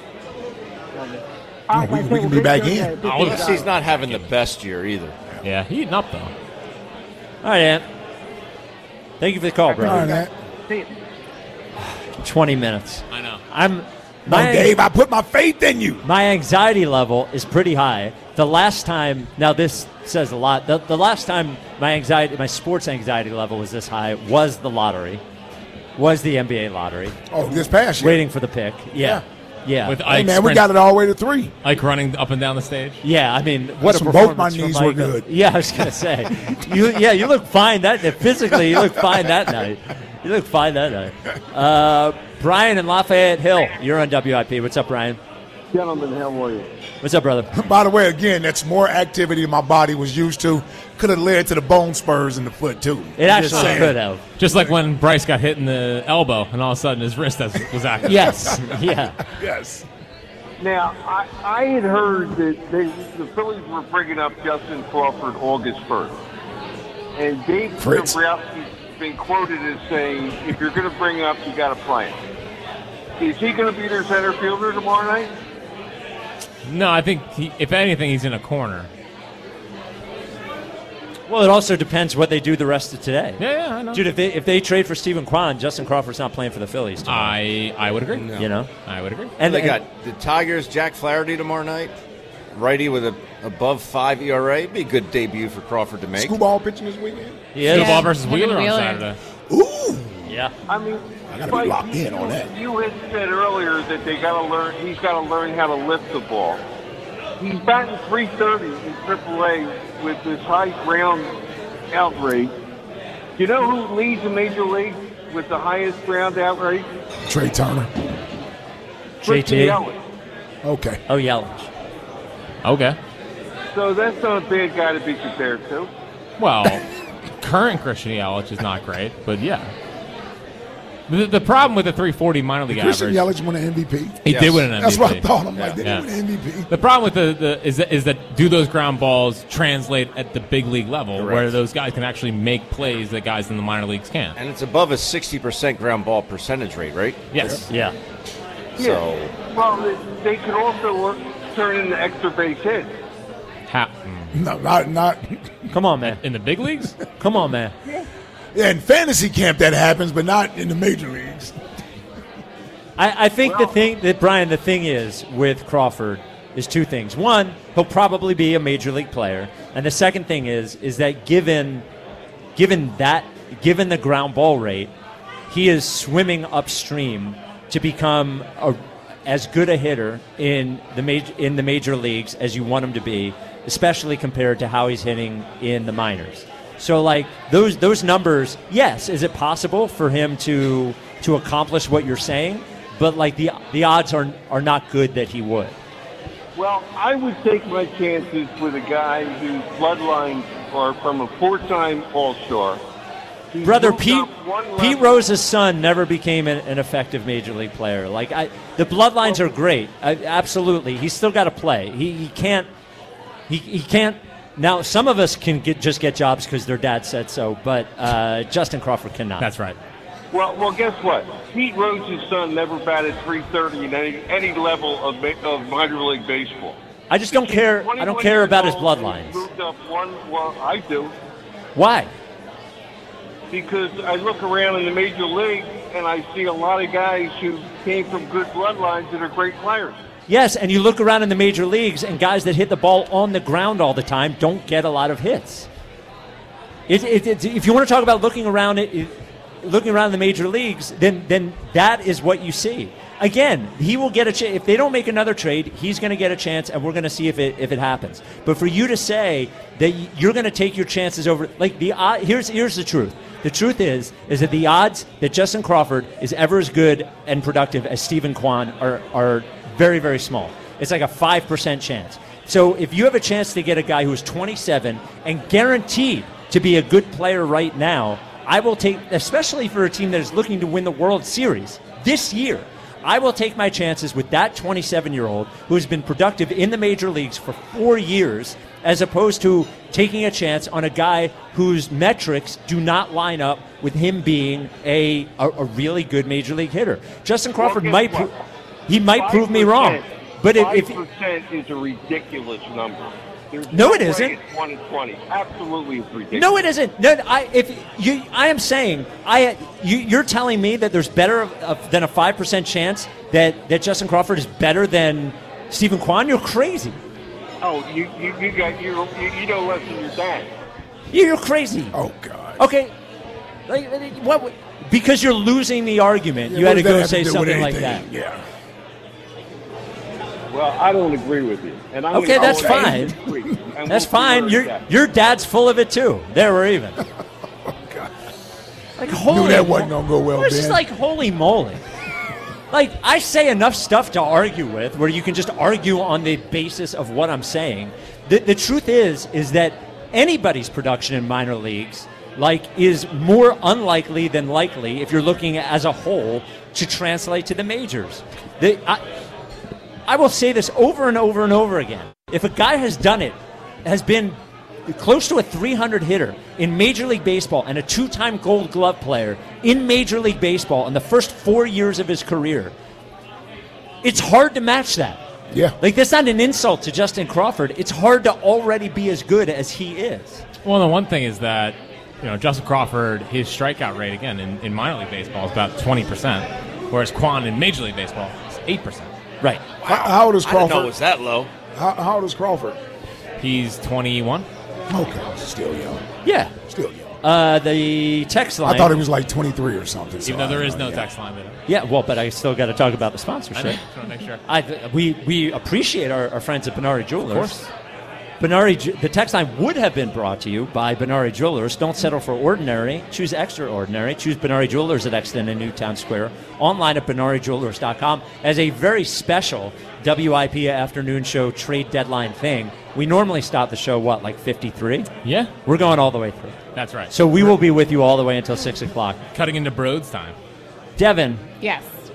All right, we- guys, we hey, can well, be back great show, in. guys. Good Oh, seeing let's you He's guys. not having the best year either. Yeah, heating up, though. All right, Ant. Thank you for the call, All brother. right, man. See you. Twenty minutes. I know. I'm. No, My, Dave, I put my faith in you. my anxiety level is pretty high. The last time, now this says a lot. The, the last time my anxiety, my sports anxiety level was this high was the lottery, was the N B A lottery. Oh, this past year. Waiting for the pick. Yeah, yeah, With Hey, Ike, man, we sprint- got it all the way to three. Ike running up and down the stage. yeah. I mean, what a Listen, performance both my from knees Mike. were good. Yeah, I was gonna say, you. Yeah, you look fine that physically. You look fine that night. You look fine that night. Uh, Brian and Lafayette Hill, you're on W I P. What's up, Brian? Gentlemen, how are you? What's up, brother? By the way, again, that's more activity my body was used to. Could have led to the bone spurs in the foot, too. It Just actually saying. could have. Just like when Bryce got hit in the elbow, and all of a sudden his wrist was was active. Yes. Yeah. Yes. Now, I, I had heard that they, the Phillies were bringing up Justin Crawford August first. And Dave Fritz. Dombrowski's been quoted as saying, if you're going to bring him up, you got to play him. Is he going to be their center fielder tomorrow night? No, I think he, if anything, he's in a corner. Well, it also depends what they do the rest of today. Yeah, yeah, I know. Dude, if they if they trade for Stephen Kwan, Justin Crawford's not playing for the Phillies tomorrow. I I would agree. You know, I would agree. and they and- got the Tigers, Jack Flaherty tomorrow night. Righty with a above five E R A. Be a good debut for Crawford to make. Screwball pitching this weekend? Yes. Snowball versus Him and Wheeler, Wheeler. on Saturday. Ooh. yeah. I mean, I gotta be Mike, locked in you- on that. You had said earlier that they got to learn. He's got to learn how to lift the ball. He's batting three thirty in triple A with this high ground out rate. You know who leads the major league with the highest ground out rate? Trey Turner. J T. Christian Yelich. Okay. Oh, Yelich. Okay. So that's not a bad guy to be compared to. Well, current Christian Yelich is not great, but yeah. The, the problem with the three forty minor league Christian average, Yelich won an M V P. he Yes. did win an M V P. That's what I thought. I'm like, did Yeah. he win an M V P? The problem with the, the is that is that do those ground balls translate at the big league level, Correct. where those guys can actually make plays that guys in the minor leagues can't? And it's above a sixty percent ground ball percentage rate, right? Yes. Yeah. So Well, they, they could also work, turn into extra base hits. Ha- No, not not. Come on, man. In the big leagues? Come on, man. Yeah, in fantasy camp that happens, but not in the major leagues. I, I think the thing that Brian, the thing is with Crawford is two things. One, he'll probably be a major league player, and the second thing is is that given given that given the ground ball rate, he is swimming upstream to become a, as good a hitter in the major in the major leagues as you want him to be, especially compared to how he's hitting in the minors. So, like those those numbers, yes, is it possible for him to to accomplish what you're saying? But like the the odds are are not good that he would. Well, I would take my chances with a guy whose bloodlines are from a four-time All-Star. He's Brother moved Pete up one Pete level. Rose's son never became an, an effective major league player. Like I, the bloodlines are great, I, absolutely. He's still got to play. He he can't he he can't. Now some of us can get just get jobs because their dad said so, but uh, Justin Crawford cannot. That's right. Well, well, guess what? Pete Rose's son never batted three thirty in any any level of ma- of minor league baseball. I just don't care. I don't care about his bloodlines. Moved up one. Well, I do. Why? Because I look around in the major leagues and I see a lot of guys who came from good bloodlines that are great players. Yes, and you look around in the major leagues, and guys that hit the ball on the ground all the time don't get a lot of hits. It, it, it, if you want to talk about looking around it, it, looking around the major leagues, then then that is what you see. Again, he will get a chance. If they don't make another trade, he's going to get a chance, and we're going to see if it if it happens. But for you to say that you're going to take your chances over, like the uh, here's here's the truth. The truth is is that the odds that Justin Crawford is ever as good and productive as Stephen Kwan are are very, very small. It's like a five percent chance. So if you have a chance to get a guy who is twenty-seven and guaranteed to be a good player right now, I will take, especially for a team that is looking to win the World Series this year, I will take my chances with that twenty-seven-year-old who has been productive in the major leagues for four years as opposed to taking a chance on a guy whose metrics do not line up with him being a, a, a really good major league hitter. Justin Crawford Well, might... guess what? Pro- He might prove me wrong, but if, if five percent is a ridiculous number. There's No, it way isn't. It's one in twenty. Absolutely, it's ridiculous. no, it isn't. No, I if you, I am saying I you, you're telling me that there's better of, of, than a five percent chance that, that Justin Crawford is better than Stephen Kwan. You're crazy. Oh, you you, you got you you know less than your dad. You're crazy. Oh God. Okay, like what? Because you're losing the argument. Yeah, you what had to does that go have say to do with something like that. anything? Yeah. Well, I don't agree with you. And I'm Okay, gonna, that's I will fine. disagree, and That's we'll fine. figure Your it out. your dad's full of it too. There we're even. Like holy, Knew that wasn't gonna go well, It's just Ben. like holy moly. Like I say enough stuff to argue with, where you can just argue on the basis of what I'm saying. The the truth is, is that anybody's production in minor leagues, like, is more unlikely than likely if you're looking as a whole to translate to the majors. The, I, I will say this over and over and over again. If a guy has done it, has been close to a three hundred hitter in Major League Baseball and a two-time Gold Glove player in Major League Baseball in the first four years of his career, it's hard to match that. Yeah. Like, that's not an insult to Justin Crawford. It's hard to already be as good as he is. Well, the one thing is that, you know, Justin Crawford, his strikeout rate, again, in, in minor league baseball is about twenty percent, whereas Kwan in Major League Baseball is eight percent. Right. How, how old is I didn't Crawford? know it was that low. How, how old is Crawford? He's twenty-one. Okay, still young. Yeah. Still young. Uh, the text line. I thought he was like twenty-three or something. so Even though I there don't is know, no yeah. text line. But Yeah, well, but I still got to talk about the I sponsorship. know. Just want to make sure. I, we we appreciate our, our friends at Benari Jewelers. Of course. Benari, Ju- the text line would have been brought to you by Benari Jewelers. Don't settle for ordinary. Choose extraordinary. Choose Benari Jewelers at Exton and Newtown Square. Online at benari jewelers dot com. As a very special W I P afternoon show trade deadline thing, we normally stop the show, what, like fifty-three? Yeah, We're going all the way through. that's right. So we will be with you all the way until six o'clock. Cutting into Broads time. Devin, Yes.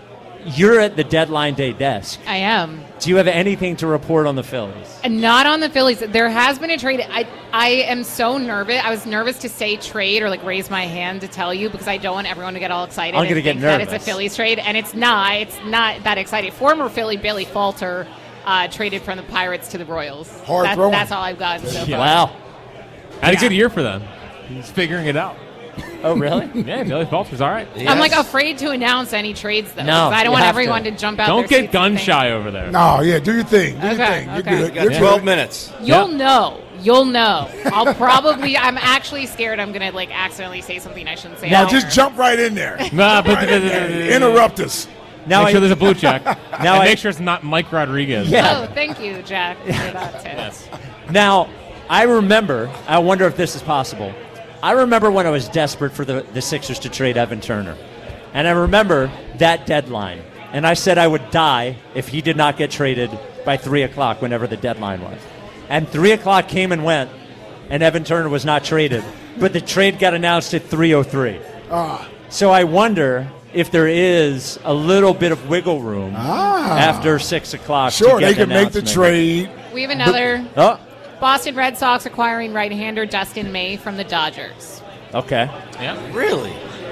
you're at the deadline day desk. I am. Do you have anything to report on the Phillies? And not on the Phillies. There has been a trade. I I am so nervous. I was nervous to say trade or like raise my hand to tell you because I don't want everyone to get all excited. I'm gonna and get think that nervous. it's a Phillies trade, and it's not. It's not that exciting. Former Philly Billy Falter uh, traded from the Pirates to the Royals. Hard That- throwing. That's all I've gotten so far. Wow. Had a Yeah. good year for them. He's figuring it out. Oh, really? Yeah, Billy Falter's all right. I'm like afraid to announce any trades though. No, 'cause I you don't want have everyone to. to, jump out. Don't their get seats gun and think- shy over there. No, yeah, do your thing. Do your Okay, thing. You're okay. good. You You're got twelve good. minutes. You'll know. You'll know. I'll probably. I'm actually scared. I'm gonna like accidentally say something I shouldn't say. Now on just air. jump right in there. Nah, but Right in there. Interrupt us. Now make I- sure there's a blue check. Now and I- make sure it's not Mike Rodriguez. Yeah. Oh, thank you, Jack, for that tip. Yes. Now, I remember, I wonder if this is possible. I remember when I was desperate for the, the Sixers to trade Evan Turner. And I remember that deadline. And I said I would die if he did not get traded by three o'clock, whenever the deadline was. And three o'clock came and went, and Evan Turner was not traded. But the trade got announced at three oh three. Ah. So I wonder if there is a little bit of wiggle room Ah. after six o'clock. to Sure, get they an can make the announcement. trade. We have another Oh, Boston Red Sox acquiring right-hander Dustin May from the Dodgers. okay. Yeah. Really?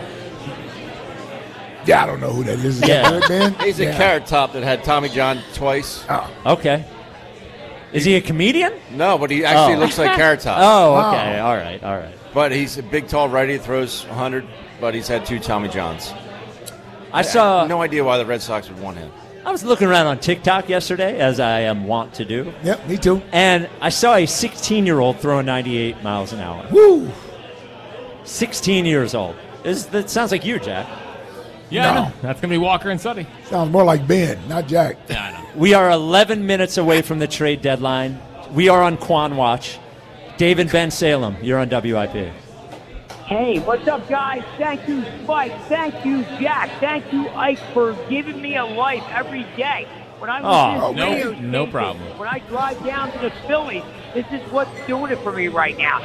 Yeah, I don't know who that is. Is Yeah. that good, man? He's a Yeah. carrot top that had Tommy John twice. Okay. Is he a comedian? No, but he actually Oh. looks like carrot top. Oh, okay. All right. All right. But he's a big, tall righty that throws one hundred, but he's had two Tommy Johns. I saw. No idea why the Red Sox would want him. I was looking around on TikTok yesterday, as I am wont to do, Yep, me too. and I saw a sixteen-year-old throwing ninety-eight miles an hour. Woo! sixteen years old. Is that sounds like you, Jack? Yeah, I No. know. That's going to be Walker and Suddy. Sounds more like Ben, not Jack. Yeah, I know. We are eleven minutes away from the trade deadline. We are on Quan Watch. Dave and Ben Salem, you're on W I P. Hey, what's up, guys? Thank you, Spike. Thank you, Jack. Thank you, Ike, for giving me a life every day. When I was Oh, in no- radio no station, problem. When I drive down to the Phillies, this is what's doing it for me right now.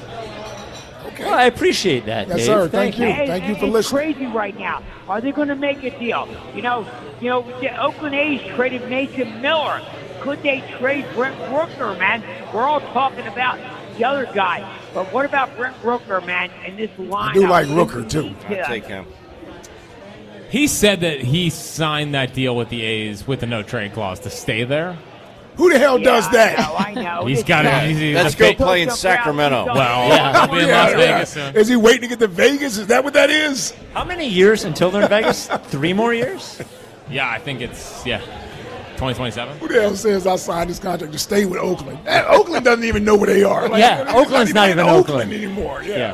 Well, I appreciate that, Yes, Dave. sir. Thank you. Hey, Thank you hey, for it's listening. crazy right now. Are they going to make a deal? You know, you know, the Oakland A's traded Mason Miller. Could they trade Brent Rooker, man? We're all talking about the other guy, but what about Brent Rooker, man? In this lineup, I do like Rooker, too. Yeah. Take him. He said that he signed that deal with the A's with a no trade clause to stay there. Who the hell does that? I know, I know. He's It's got not- it. He's, Let's go play in Sacramento. Well, Yeah. he'll be in Las Vegas soon. Is he waiting to get to Vegas? Is that what that is? How many years until they're in Vegas? Three more years? Yeah, I think it's yeah, twenty twenty-seven. Who the hell says I signed this contract to stay with Oakland? Eh, Oakland doesn't even know where they are. Like, Yeah, they're Oakland's not in even Oakland. anymore. Yeah.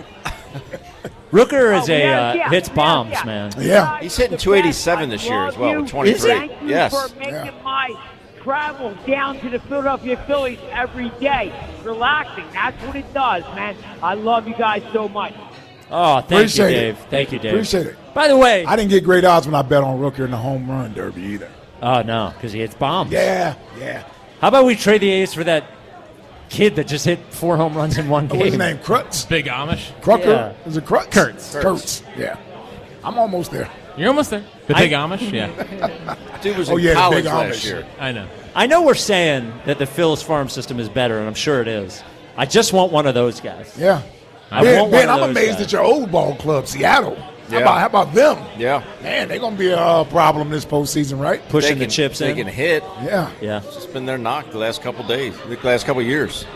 Rooker is Oh, a yeah, uh, yeah, hits yeah, bombs, yeah. man. Yeah. He's hitting two eighty-seven this year as well, with twenty-three. Thank you Yes. for making Yeah. my travel down to the Philadelphia Phillies every day relaxing. That's what it does, man. I love you guys so much. Oh, thank Appreciate you, it. Dave. Thank you, Dave. Appreciate it. By the way, I didn't get great odds when I bet on Rooker in the home run derby either. oh no, because he hits bombs. Yeah, yeah. How about we trade the A's for that kid that just hit four home runs in one What was his game? name? Krutz? Big Amish. Crucker? Yeah. Is it Krutz? Kurtz. Kurtz. Yeah. I'm almost there. You're almost there. The I- Big Amish. Yeah, Dude was Oh, in yeah, the college big last Amish. year. I know. I know we're saying that the Phil's farm system is better, and I'm sure it is. I just want one of those guys. Yeah. I Ben, want Ben one of I'm those amazed guys. at your old ball club, Seattle. How, Yeah. about, how about them? Yeah. Man, they're going to be a uh, problem this postseason, right? Pushing They the can- chips They in. can hit. Yeah. Yeah. It's just been their knock the last couple days, the last couple years.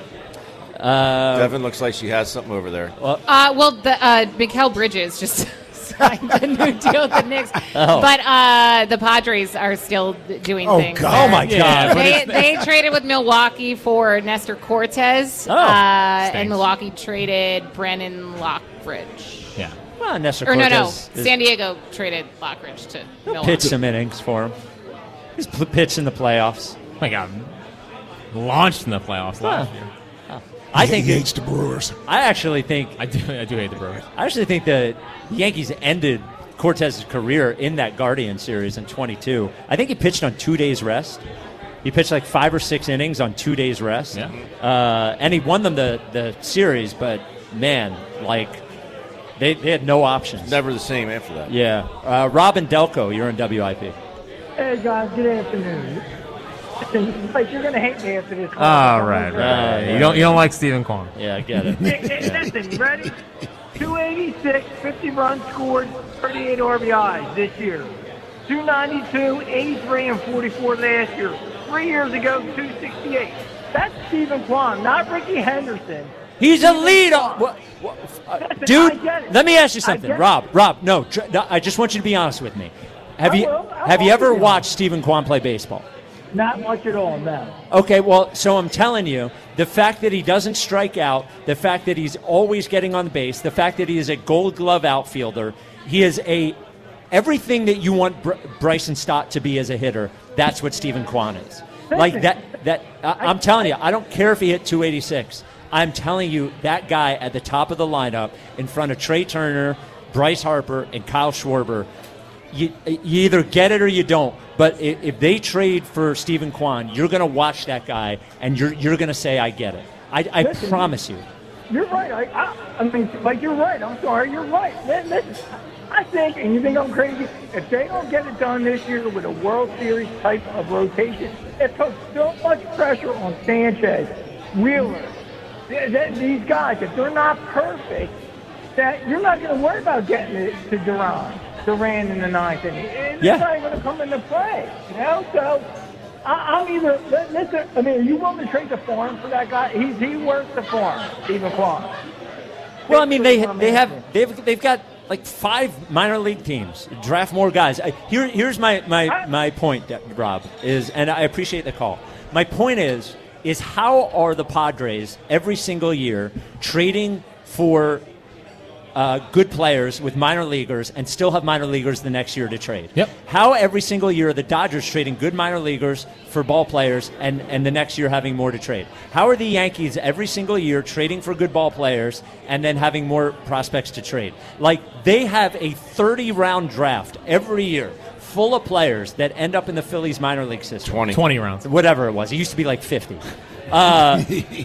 Uh, Devin looks like she has something over there. Uh, well, the uh, Mikal Bridges just signed a new deal with the Knicks, Oh. but uh, the Padres are still d- doing Oh, things. God. there. Oh, my Yeah, God. but They, it's- they traded with Milwaukee for Nestor Cortez, Oh, uh, stinks. and Milwaukee traded Brandon Lockridge. Yeah. Well, Nestor Or no, no, Cortez is- San Diego traded Lockridge to Milwaukee. pitched some innings for him. He's pl- pitched in the playoffs. My God. Launched in the playoffs last Huh. year. I think he it- hates the Brewers. I actually think I do. I do hate the Brewers. I actually think the Yankees ended Cortez's career in that Guardian series in twenty-two. I think he pitched on two days rest. He pitched like five or six innings on two days rest. Yeah. Uh, and he won them the, the series, but man, like They, they had no options. Never the same after that. Yeah. Uh, Robin Delco, you're in W I P. Hey guys, good afternoon. Listen, like you're gonna hate me after this. All right, right. You don't you don't like Stephen Kwan. Yeah, I get it. Hey, hey, listen, you ready? two eighty-six, fifty runs scored, thirty-eight R B Is this year. two ninety-two, eighty-three, and forty-four last year. Three years ago, two sixty-eight. That's Stephen Kwan, not Ricky Henderson. He's a leader. What, what, uh, Listen, dude, I get it. let me ask you I something. get it. Rob, Rob, no, tr- no, I just want you to be honest with me. Have I you will. I have you will ever be watched Stephen Kwan play baseball? Not much at all, no. Okay, well, so I'm telling you, the fact that he doesn't strike out, the fact that he's always getting on the base, the fact that he is a Gold Glove outfielder, he is a everything that you want Br- Bryson Stott to be as a hitter. That's what Stephen Kwan is. Like that. That I, I'm telling you, I don't care if he hit two eighty-six. I'm telling you, that guy at the top of the lineup in front of Trey Turner, Bryce Harper, and Kyle Schwarber. You, you either get it or you don't. But if, if they trade for Stephen Kwan, you're going to watch that guy, and you're you're going to say, "I get it." I, I Listen, promise you. You're right. I, I, I mean, like, you're right. I'm sorry. You're right. Listen, listen, I think, and you think I'm crazy, if they don't get it done this year with a World Series type of rotation, it puts so much pressure on Sanchez, Wheeler, th- th- these guys. If they're not perfect, that you're not going to worry about getting it to Duran, Duran in the ninth inning. It's Yeah. not going to come into play. You know, so. I- I'm either, listen, I mean, are you willing to trade the farm for that guy? He's he worth the farm, Stephen Kwan. Well, I mean, they they have they've they've got like five minor league teams. Draft more guys. I, here here's my, my, my point, Rob, is, and I appreciate the call. My point is is how are the Padres every single year trading for uh, good players with minor leaguers and still have minor leaguers the next year to trade? Yep. How every single year are the Dodgers trading good minor leaguers for ball players and, and the next year having more to trade? How are the Yankees every single year trading for good ball players and then having more prospects to trade? Like, they have a thirty-round draft every year full of players that end up in the Phillies minor league system. twenty. twenty rounds. Whatever it was. It used to be like fifty. Uh,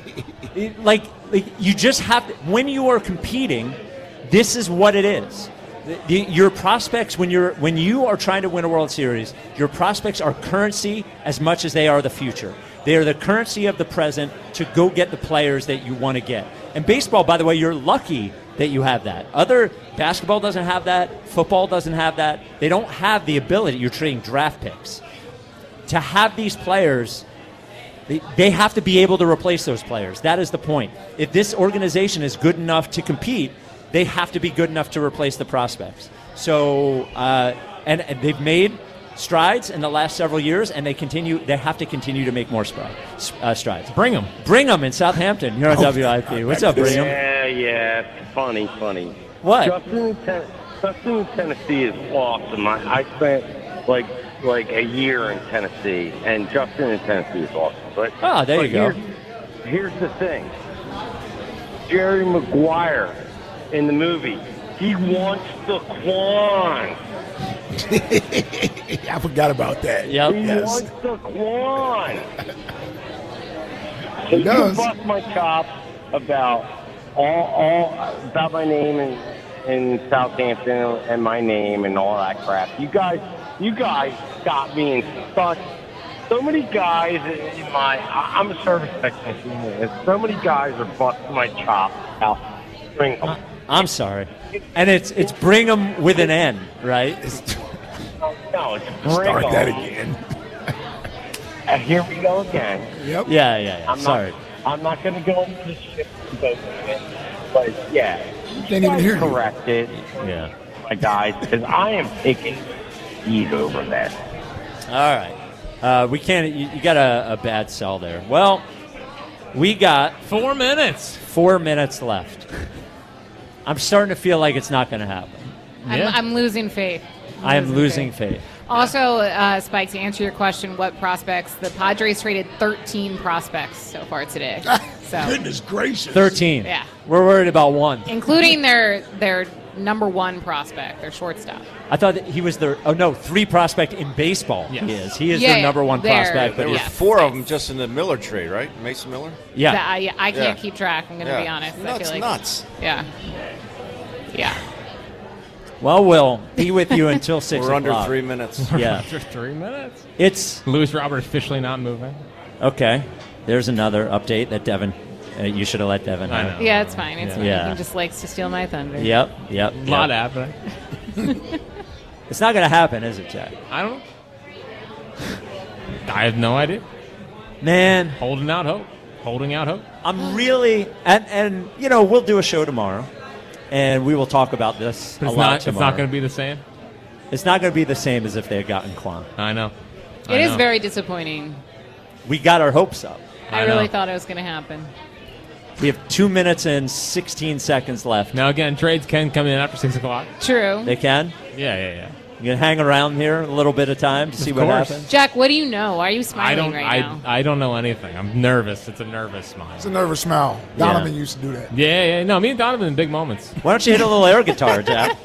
it- like, like, you just have to, when you are competing, this is what it is. The, the, your prospects, when you're when you are trying to win a World Series, your prospects are currency as much as they are the future. They are the currency of the present to go get the players that you want to get. And baseball, by the way, you're lucky that you have that. Other basketball doesn't have that. Football doesn't have that. They don't have the ability. You're trading draft picks. To have these players, they, they have to be able to replace those players. That is the point. If this organization is good enough to compete, they have to be good enough to replace the prospects. So, uh, and, and they've made strides in the last several years, and they continue. They have to continue to make more strides. Uh, strides. Bring them. Bring them in Southampton. You're on W I P. What's up, Brigham? Yeah, yeah. Funny, funny. What? Justin in, Ten- Justin in Tennessee is awesome. I, I spent like like a year in Tennessee, and Justin in Tennessee is awesome. But oh, there but you go. Here's, here's the thing. Jerry Maguire in the movie, he wants the Kwan. I forgot about that. Yep. He Yes. wants the Kwan. He You does. bust my chops about all, all about my name in, in Southampton and my name and all that crap. You guys, you guys got me in such. So many guys in my. I- I'm a service technician, and so many guys are busting my chops out. Bring them. I'm sorry. And it's it's Brigham with an N, right? No, it's Start Brigham. that again. Uh, here we go again. Yep. Yeah, yeah, yeah. I'm Sorry. Not, I'm not going to go into the shit about it, but yeah. Can't even hear you. Correct it, Yeah. my guys, because I am taking heat over that. All right. Uh, we can't. You, you got a, a bad sell there. Well, we got Four minutes. four minutes left. I'm starting to feel like it's not going to happen. I'm, Yeah. I'm losing faith. I'm I am losing faith. Also, uh, Spike, to answer your question, what prospects? The Padres traded thirteen prospects so far today. So, Goodness gracious. thirteen. Yeah. We're worried about one. including their their number one prospect, their shortstop. I thought that he was their. Oh no, three prospect in baseball. Yes. He is. He is Yeah, their yeah, number one there- prospect. But There was he's- Yes. four of them just in the Miller trade, right? Mason Miller. yeah. That I, I can't Yeah. keep track. I'm going to Yeah. be honest. I Nuts, feel like, nuts. Yeah. Yeah. Well, we'll be with you until six We're o'clock. under three minutes. Yeah. Under three minutes? It's Lewis Robert officially not moving. Okay. There's another update that Devin, uh, you should have let Devin I have. know. Yeah, it's fine. It's Yeah. fine. Yeah. He just likes to steal my thunder. Yep, yep. A lot yep. happening. It's not going to happen, is it, Jack? I don't I have no idea. Man. Holding out hope. Holding out hope. I'm really, and, and you know, we'll do a show tomorrow, and we will talk about this But a it's lot not, tomorrow. it's not going to be the same. It's not going to be the same as if they had gotten Quan. I know. It is very disappointing. We got our hopes up. I, I really know. thought it was going to happen. We have two minutes and sixteen seconds left. Now, again, trades can come in after six o'clock. True. They can? Yeah, yeah, yeah. You can hang around here a little bit of time to see what course. happens. Jack, what do you know? Why are you smiling I don't. right I, now? I don't know anything. I'm nervous. It's a nervous smile. It's a nervous smile. Donovan used to do that. Yeah, yeah. No, me and Donovan in big moments. Why don't you hit a little air guitar, Jack?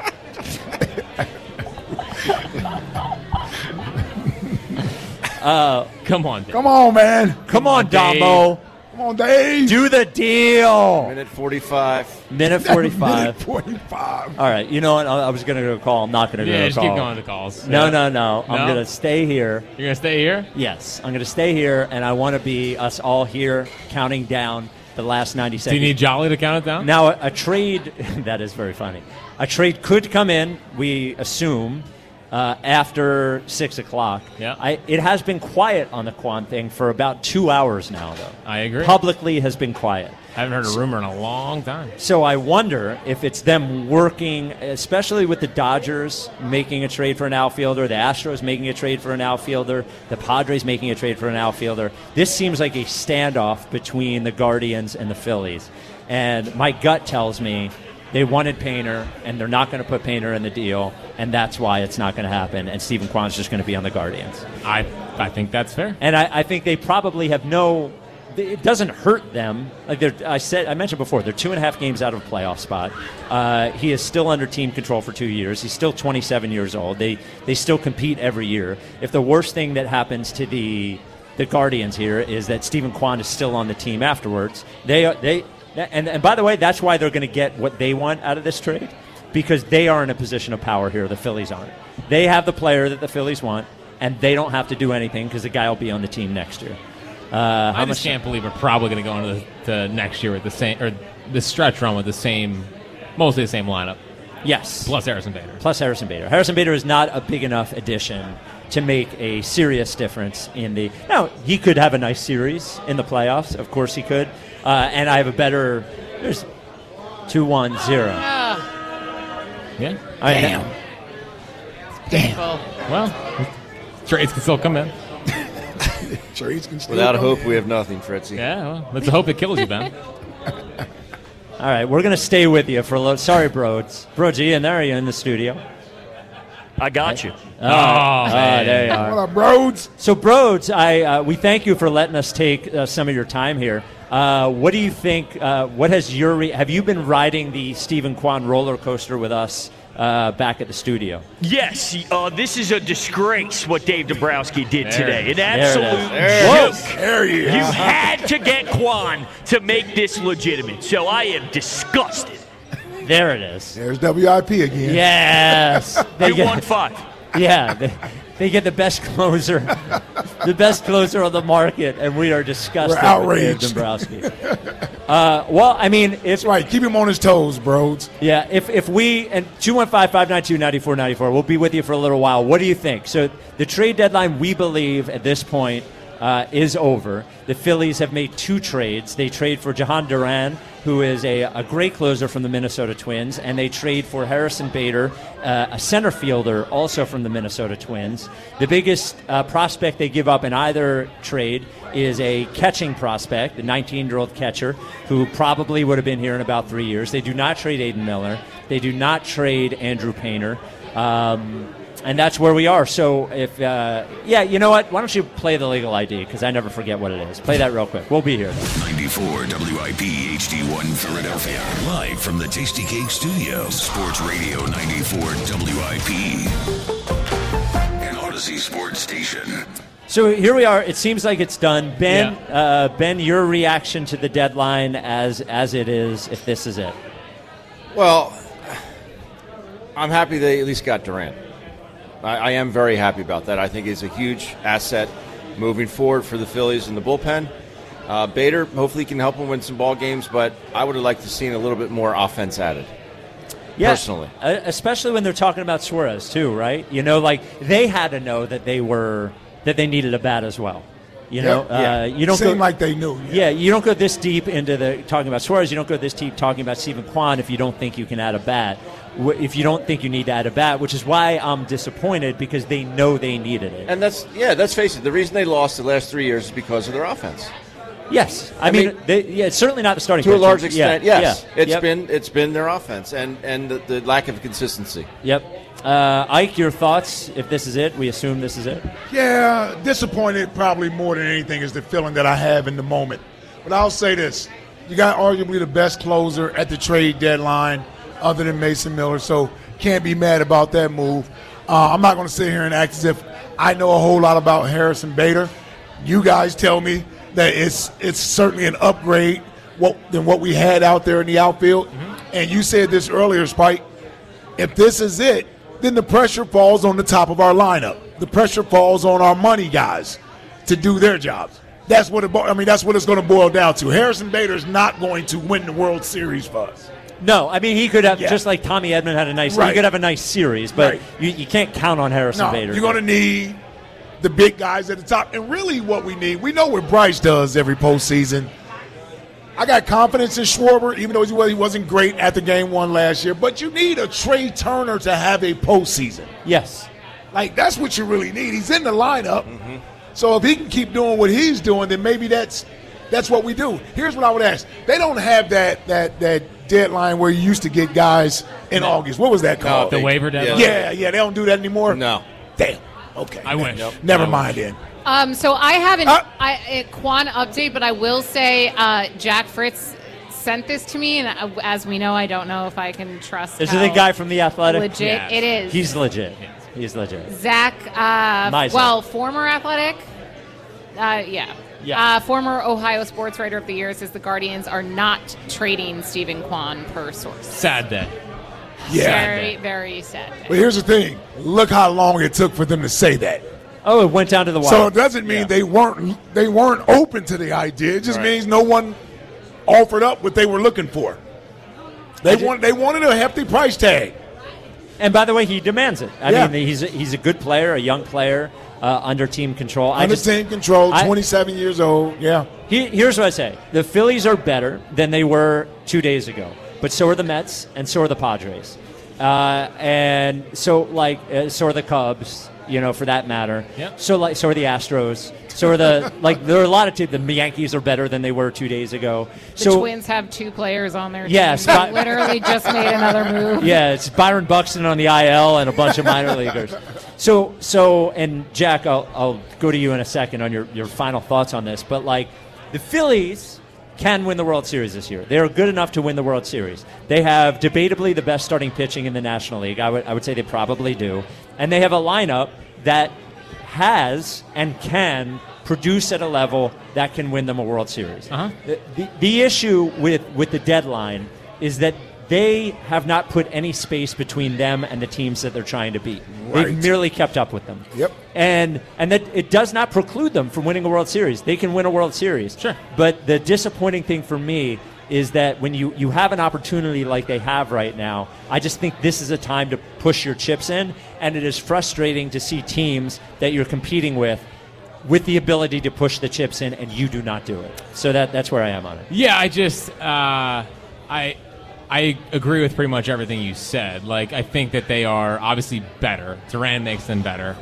uh, Come on, Dave. Come on, man. Come on, Dave. Damo. Come on, Dave. Do the deal. Minute forty-five. Minute forty-five. Minute forty-five. All right. You know what? I I was going to go call. I'm not going to Yeah, go just call. keep going to calls. No, Yeah. no, no. I'm No? going to stay here. You're gonna stay here? Yes. I'm going to stay here, and I want to be us all here counting down the last ninety Do seconds. you need Jolly to count it down? Now, a, a trade, that is very funny. A trade could come in, we assume, uh, after six o'clock. Yeah. I, it has been quiet on the Quan thing for about two hours now, though. I agree. Publicly has been quiet. I haven't heard a rumor in a long time. So I wonder if it's them working, especially with the Dodgers making a trade for an outfielder, the Astros making a trade for an outfielder, the Padres making a trade for an outfielder. This seems like a standoff between the Guardians and the Phillies. And my gut tells me they wanted Painter, and they're not going to put Painter in the deal, and that's why it's not going to happen, and Stephen Kwan's just going to be on the Guardians. I I think that's fair. And I, I think they probably have no. It doesn't hurt them. Like they're, I said, I mentioned before, they're two and a half games out of a playoff spot. Uh, he is still under team control for two years. He's still twenty-seven years old. They they still compete every year. If the worst thing that happens to the the Guardians here is that Stephen Kwan is still on the team afterwards, they are they. And and by the way, that's why they're going to get what they want out of this trade, because they are in a position of power here. The Phillies aren't. They have the player that the Phillies want, and they don't have to do anything because the guy will be on the team next year. Uh, how I just much- can't believe we're probably going to go into the, the next year with the same, or the stretch run with the same, mostly the same lineup. Yes. Plus Harrison Bader. Plus Harrison Bader. Harrison Bader is not a big enough addition to make a serious difference in the. Now, he could have a nice series in the playoffs. Of course he could. Uh, and I have a better. There's two one zero. Yeah. I Damn. know. Damn. Well, trades can still come in. Trades can still Without come hope, in. we have nothing, Fritzy. Yeah, well, let's hope it kills you, Ben. All right, we're going to stay with you for a little. Sorry, Broads. Broads, are you in there? Are you in the studio? I got you. Oh, oh, there you are. What up, Broads? So, Broads, I uh, we thank you for letting us take uh, some of your time here. Uh, what do you think? Uh, what has your re- have you been riding the Stephen Kwan roller coaster with us uh, back at the studio? Yes, uh, this is a disgrace what Dave Dombrowski did There today. it is. An There it absolute is. There it is. joke. There he is. You had to get Kwan to make this legitimate, so I am disgusted. There it is. There's W I P again. Yes. They You get- won five. Yeah, they, they get the best closer, the best closer on the market, and we are disgusted We're with Dave outraged. Dombrowski. Uh, well, I mean, if That's right. Keep him on his toes, Broads. yeah, if if we and two one five, five nine two, nine four nine four, we'll be with you for a little while. What do you think? So the trade deadline, we believe at this point, uh, is over. The Phillies have made two trades. They trade for Jahan Duran, who is a, a great closer from the Minnesota Twins, and they trade for Harrison Bader, uh, a center fielder also from the Minnesota Twins. The biggest uh, prospect they give up in either trade is a catching prospect, the nineteen-year-old catcher, who probably would have been here in about three years. They do not trade Aiden Miller. They do not trade Andrew Painter. Um, and that's where we are. So if, uh, yeah, you know what? Why don't you play the legal I D, because I never forget what it is. Play that real quick. We'll be here. ninety-four W I P H D one Philadelphia. Live from the Tasty Cake Studios. Sports Radio ninety-four W I P. An Odyssey Sports Station. So here we are. It seems like it's done. Ben, uh, Ben, your reaction to the deadline as as it is, if this is it. Well, I'm happy they at least got Durant. I, I am very happy about that. I think he's a huge asset moving forward for the Phillies in the bullpen. Uh, Bader, hopefully, can help him win some ball games, but I would have liked to see a little bit more offense added. Yeah, personally, uh, especially when they're talking about Suarez too, right? You know, like they had to know that they were that they needed a bat as well. You know, Yep. Yeah. uh, you don't Seemed go, like they knew. Yeah. you don't go this deep into the talking about Suarez. You don't go this deep talking about Stephen Kwan if you don't think you can add a bat. Wh- If you don't think you need to add a bat, which is why I'm disappointed because they know they needed it. and that's yeah. Let's face it. The reason they lost the last three years is because of their offense. Yes, I, I mean, mean, they, yeah, it's certainly not the starting To a pitching. large extent, Yeah, yes. yeah, It's yep. been it's been their offense and and the, the lack of consistency. Yep. Uh, Ike, your thoughts? If this is it, we assume this is it. Yeah, disappointed probably more than anything is the feeling that I have in the moment. But I'll say this. You got arguably the best closer at the trade deadline other than Mason Miller, so can't be mad about that move. Uh, I'm not going to sit here and act as if I know a whole lot about Harrison Bader. You guys tell me that it's it's certainly an upgrade what, than what we had out there in the outfield. Mm-hmm. And you said this earlier, Spike. If this is it, then the pressure falls on the top of our lineup. The pressure falls on our money guys to do their jobs. That's what it, bo- I mean. That's what it's going to boil down to. Harrison Bader is not going to win the World Series for us. No, I mean he could have Yeah. just like Tommy Edman had a nice. Right. He could have a nice series, but Right. you, you can't count on Harrison No, Bader. you're going to need the big guys at the top. And really what we need, we know what Bryce does every postseason. I got confidence in Schwarber, even though he was- he wasn't great at the game one last year. But you need a Trey Turner to have a postseason. Yes. Like, that's what you really need. He's in the lineup. So if he can keep doing what he's doing, then maybe that's that's what we do. Here's what I would ask. They don't have that that that deadline where you used to get guys in August. What was that No, called? the waiver deadline? Yeah, yeah, they don't do that anymore. No. Damn. Okay. I wish. Never I mind wish. then. Um, so I haven't Uh, I, a Quan update, but I will say uh, Jack Fritz sent this to me, and uh, as we know, I don't know if I can trust. Is how it the guy from The Athletic? Legit, Yes. it is. He's legit. He's legit. Zach, uh, Meisel. well, former Athletic, uh, yeah. Yeah. Uh, former Ohio Sports Writer of the Year says the Guardians are not trading Stephen Kwan per source. Sad day. Yeah. Very, very sad. But here's the thing. Look how long it took for them to say that. Oh, it went down to the wire. So it doesn't mean they weren't they weren't open to the idea. It just Right. means no one offered up what they were looking for. They want they wanted a hefty price tag. And by the way, he demands it. I Yeah. mean, he's a, he's a good player, a young player, uh, under team control. I Under just, team control, I- twenty-seven years old. Yeah. He, here's what I say: the Phillies are better than they were two days ago, but so are the Mets, and so are the Padres, uh, and so like uh, so are the Cubs. You know, for that matter. Yep. So like so are the Astros. So are the like there are a lot of teams. The Yankees are better than they were two days ago. The so Twins have two players on their Yes, team. but- Literally just made another move. yeah, it's Byron Buxton on the I L and a bunch of minor leaguers. So, so, and Jack, I'll, I'll go to you in a second on your, your final thoughts on this. But like, the Phillies can win the World Series this year. They are good enough to win the World Series. They have debatably the best starting pitching in the National League. I would, I would say they probably do, and they have a lineup that has and can produce at a level that can win them a World Series. Uh-huh. The, the, the issue with, with the deadline is that they have not put any space between them and the teams that they're trying to beat. Right. They've merely kept up with them. Yep. And and that it does not preclude them from winning a World Series. They can win a World Series. Sure. But the disappointing thing for me is that when you, you have an opportunity like they have right now, I just think this is a time to push your chips in, and it is frustrating to see teams that you're competing with with the ability to push the chips in, and you do not do it. So that that's where I am on it. Yeah, I just uh, I I agree with pretty much everything you said. Like, I think that they are obviously better. Duran makes them better.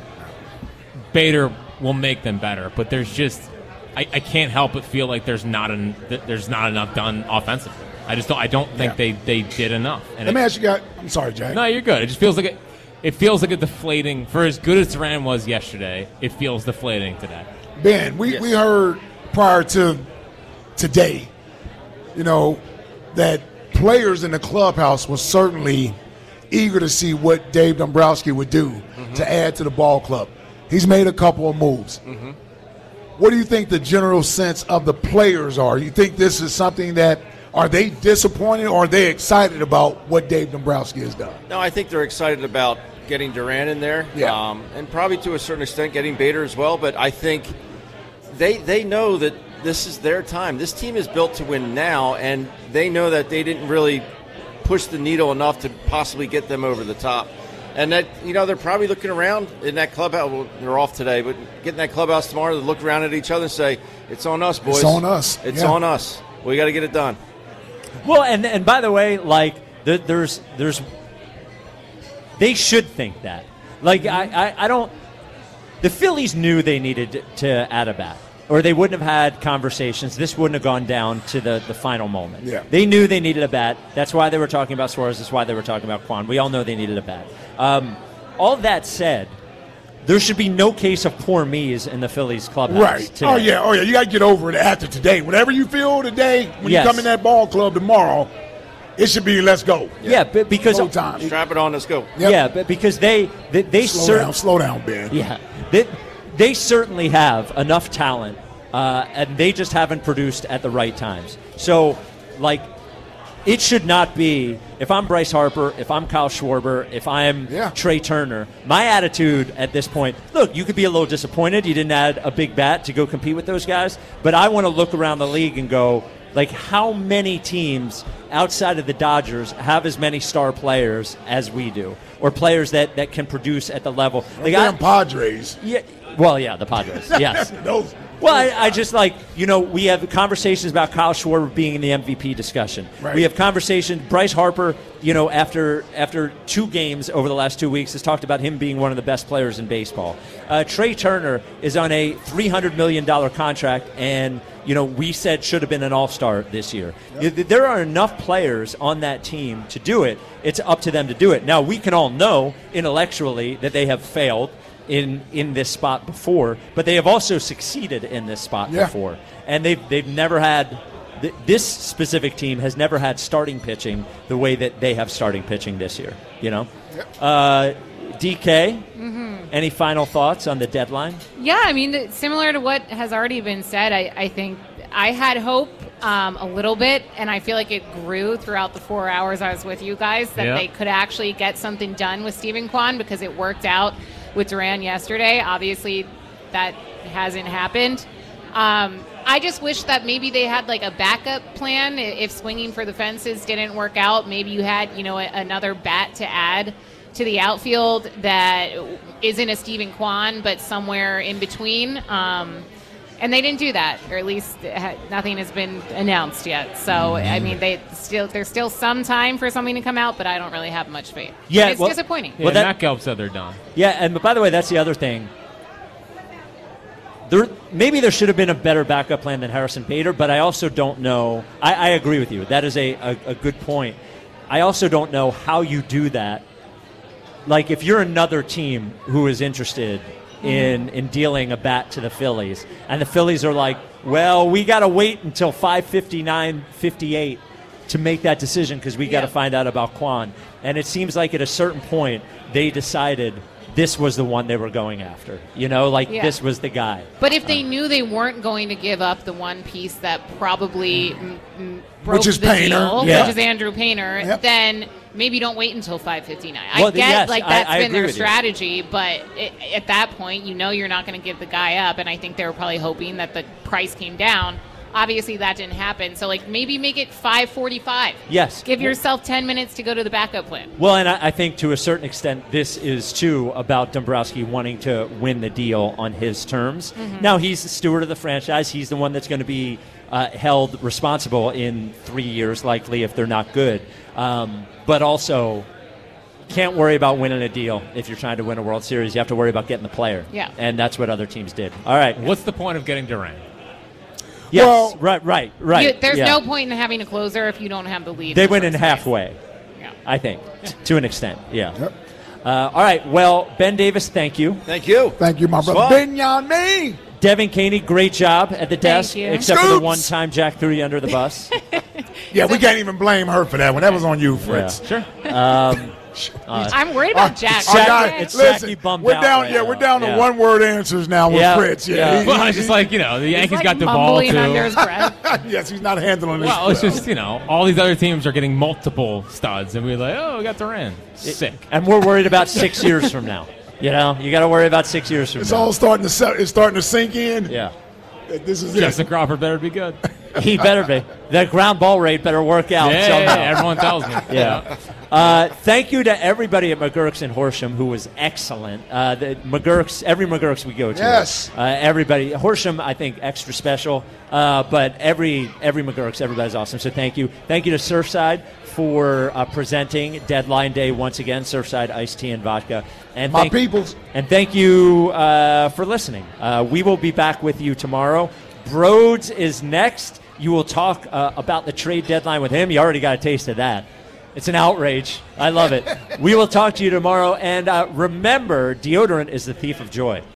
Bader will make them better, but there's just I, I can't help but feel like there's not an, that there's not enough done offensively. I just don't I don't think Yeah. they, they did enough. And Let it- me ask you guys. I'm sorry, Jack. no, you're good. It just feels like it, it feels like a deflating. For as good as Duran was yesterday, it feels deflating today. Ben, we, we heard prior to today, you know, that players in the clubhouse were certainly eager to see what Dave Dombrowski would do Mm-hmm. to add to the ball club. He's made a couple of moves. What do you think the general sense of the players are? You think this is something that Are they disappointed or are they excited about what Dave Dombrowski has done? No, I think they're excited about getting Durant in there, Yeah. um, and probably to a certain extent getting Bader as well. But I think they they know that this is their time. This team is built to win now, and they know that they didn't really push the needle enough to possibly get them over the top. And that, you know, they're probably looking around in that clubhouse. Well, they're off today, but getting that clubhouse tomorrow, they look around at each other and say, "It's on us, boys. It's on us. It's Yeah. on us. We got to get it done." Well, and and by the way, like there, there's there's they should think that. Like I, I, I don't. The Phillies knew they needed to add a bat, or they wouldn't have had conversations. This wouldn't have gone down to the, the final moment. Yeah. They knew they needed a bat. That's why they were talking about Suarez. That's why they were talking about Kwan. We all know they needed a bat. Um, all that said, there should be no case of poor me's in the Phillies clubhouse Right. today. Oh, yeah. Oh, yeah. You got to get over it after today. Whatever you feel today, when Yes. you come in that ball club tomorrow, it should be let's go. Yeah, but because No time. Strap it on. Let's go. Yep. Yeah, but because they they, they Slow cer- down. Slow down, Ben. Yeah, they, they certainly have enough talent, uh, and they just haven't produced at the right times. So, like, it should not be, if I'm Bryce Harper, if I'm Kyle Schwarber, if I'm Trey Turner, my attitude at this point, look, you could be a little disappointed you didn't add a big bat to go compete with those guys, but I want to look around the league and go, like, how many teams outside of the Dodgers have as many star players as we do, or players that, that can produce at the level? Like, Damn I, Padres. yeah, well, yeah, the Padres, yes. Those- Well, I, I just like, you know, we have conversations about Kyle Schwarber being in the M V P discussion. Right. We have conversations, Bryce Harper, you know, after after two games over the last two weeks, has talked about him being one of the best players in baseball. Uh, Trey Turner is on a three hundred million dollars contract, and, you know, we said should have been an all-star this year. Yep. There are enough players on that team to do it. It's up to them to do it. Now, we can all know intellectually that they have failed in in this spot before, but they have also succeeded in this spot Yeah. before, and they've they've never had th- this specific team has never had starting pitching the way that they have starting pitching this year. You know, uh, D K. Mhm. Any final thoughts on the deadline? Yeah, I mean, th- similar to what has already been said, I, I think I had hope um, a little bit, and I feel like it grew throughout the four hours I was with you guys, that Yeah. they could actually get something done with Stephen Kwan, because it worked out with Duran yesterday. Obviously, that hasn't happened. Um, I just wish that maybe they had like a backup plan. I- If swinging for the fences didn't work out, maybe you had, you know, a, another bat to add to the outfield that isn't a Stephen Kwan, but somewhere in between. Um, and they didn't do that, or at least ha- nothing has been announced yet. So, I mean, they still there's still some time for something to come out, but I don't really have much faith. Yeah, And it's well- disappointing. Yeah, Well, that- Matt Gelb said they're done. Yeah, and by the way, that's the other thing. There, maybe there should have been a better backup plan than Harrison Bader, but I also don't know. I, I agree with you. That is a, a, a good point. I also don't know how you do that. Like, if you're another team who is interested in in dealing a bat to the Phillies, and the Phillies are like, well, we got to wait until five fifty-nine, fifty-eight to make that decision because we got to Yeah. find out about Kwan. And it seems like at a certain point they decided this was the one they were going after. You know, like Yeah. this was the guy. But if they knew they weren't going to give up the one piece that probably mm, mm, broke Which is the Painter. deal, Yeah. which is Andrew Painter, Yep. then maybe don't wait until five fifty-nine. I Well, get yes, like I- that's I been agree their with you. strategy, but it, at that point, you know you're not going to give the guy up, and I think they were probably hoping that the price came down. Obviously, that didn't happen. So, like, maybe make it five forty-five. Yes. Give yourself ten minutes to go to the backup plan. Well, and I, I think to a certain extent, this is too about Dombrowski wanting to win the deal on his terms. Mhm. Now, he's the steward of the franchise. He's the one that's going to be uh, held responsible in three years, likely, if they're not good. Um, but also, can't worry about winning a deal if you're trying to win a World Series. You have to worry about getting the player. Yeah. And that's what other teams did. All right. What's the point of getting Durant? Yes. Well- right, right, right. You, there's yeah. no point in having a closer if you don't have the lead. They in the went in first place. halfway, Yeah. I think, t- to an extent. Yeah. Yep. Uh, all right. Well, Ben Davis, thank you. Thank you. Thank you, my It's brother. fun. Benyon me. Devin Caney, great job at the desk, you. except for the Scoops. one time Jack threw you under the bus. Yeah, we can't even blame her for that one. That was on you, Fritz. Yeah. Sure. Um, Uh, I'm worried about Jack. Our guy- It's listen, Jackie bummed we're out down. right yeah, now. we're down Yeah. to one-word answers now with Yeah, Fritz. Yeah, yeah. he- Well, he- it's just like, you know, the Yankees like got the ball, mumbling too. under his breath. yes, he's not handling this. Well, it's well. just, you know, all these other teams are getting multiple studs, and we're like, oh, we got Durant. Sick. And we're worried about six years from now. You know, you got to worry about six years from It's now. all starting to set, it's starting to sink in. Yeah. That This is Justin it. Crawford better be good. He better be. That ground ball rate better work out Yeah, somehow. everyone tells me. Yeah. Uh, thank you to everybody at McGurk's and Horsham who was excellent. Uh, the McGurk's, every McGurk's we go to. Yes. Uh, everybody. Horsham, I think, extra special. Uh, but every every McGurk's, everybody's awesome. So thank you. Thank you to Surfside for uh, presenting Deadline Day once again. Surfside iced tea and vodka. And My thank, peoples. And thank you uh, for listening. Uh, we will be back with you tomorrow. Broads is next. You will talk uh, about the trade deadline with him. You already got a taste of that. It's an outrage. I love it. We will talk to you tomorrow. And uh, remember, deodorant is the thief of joy.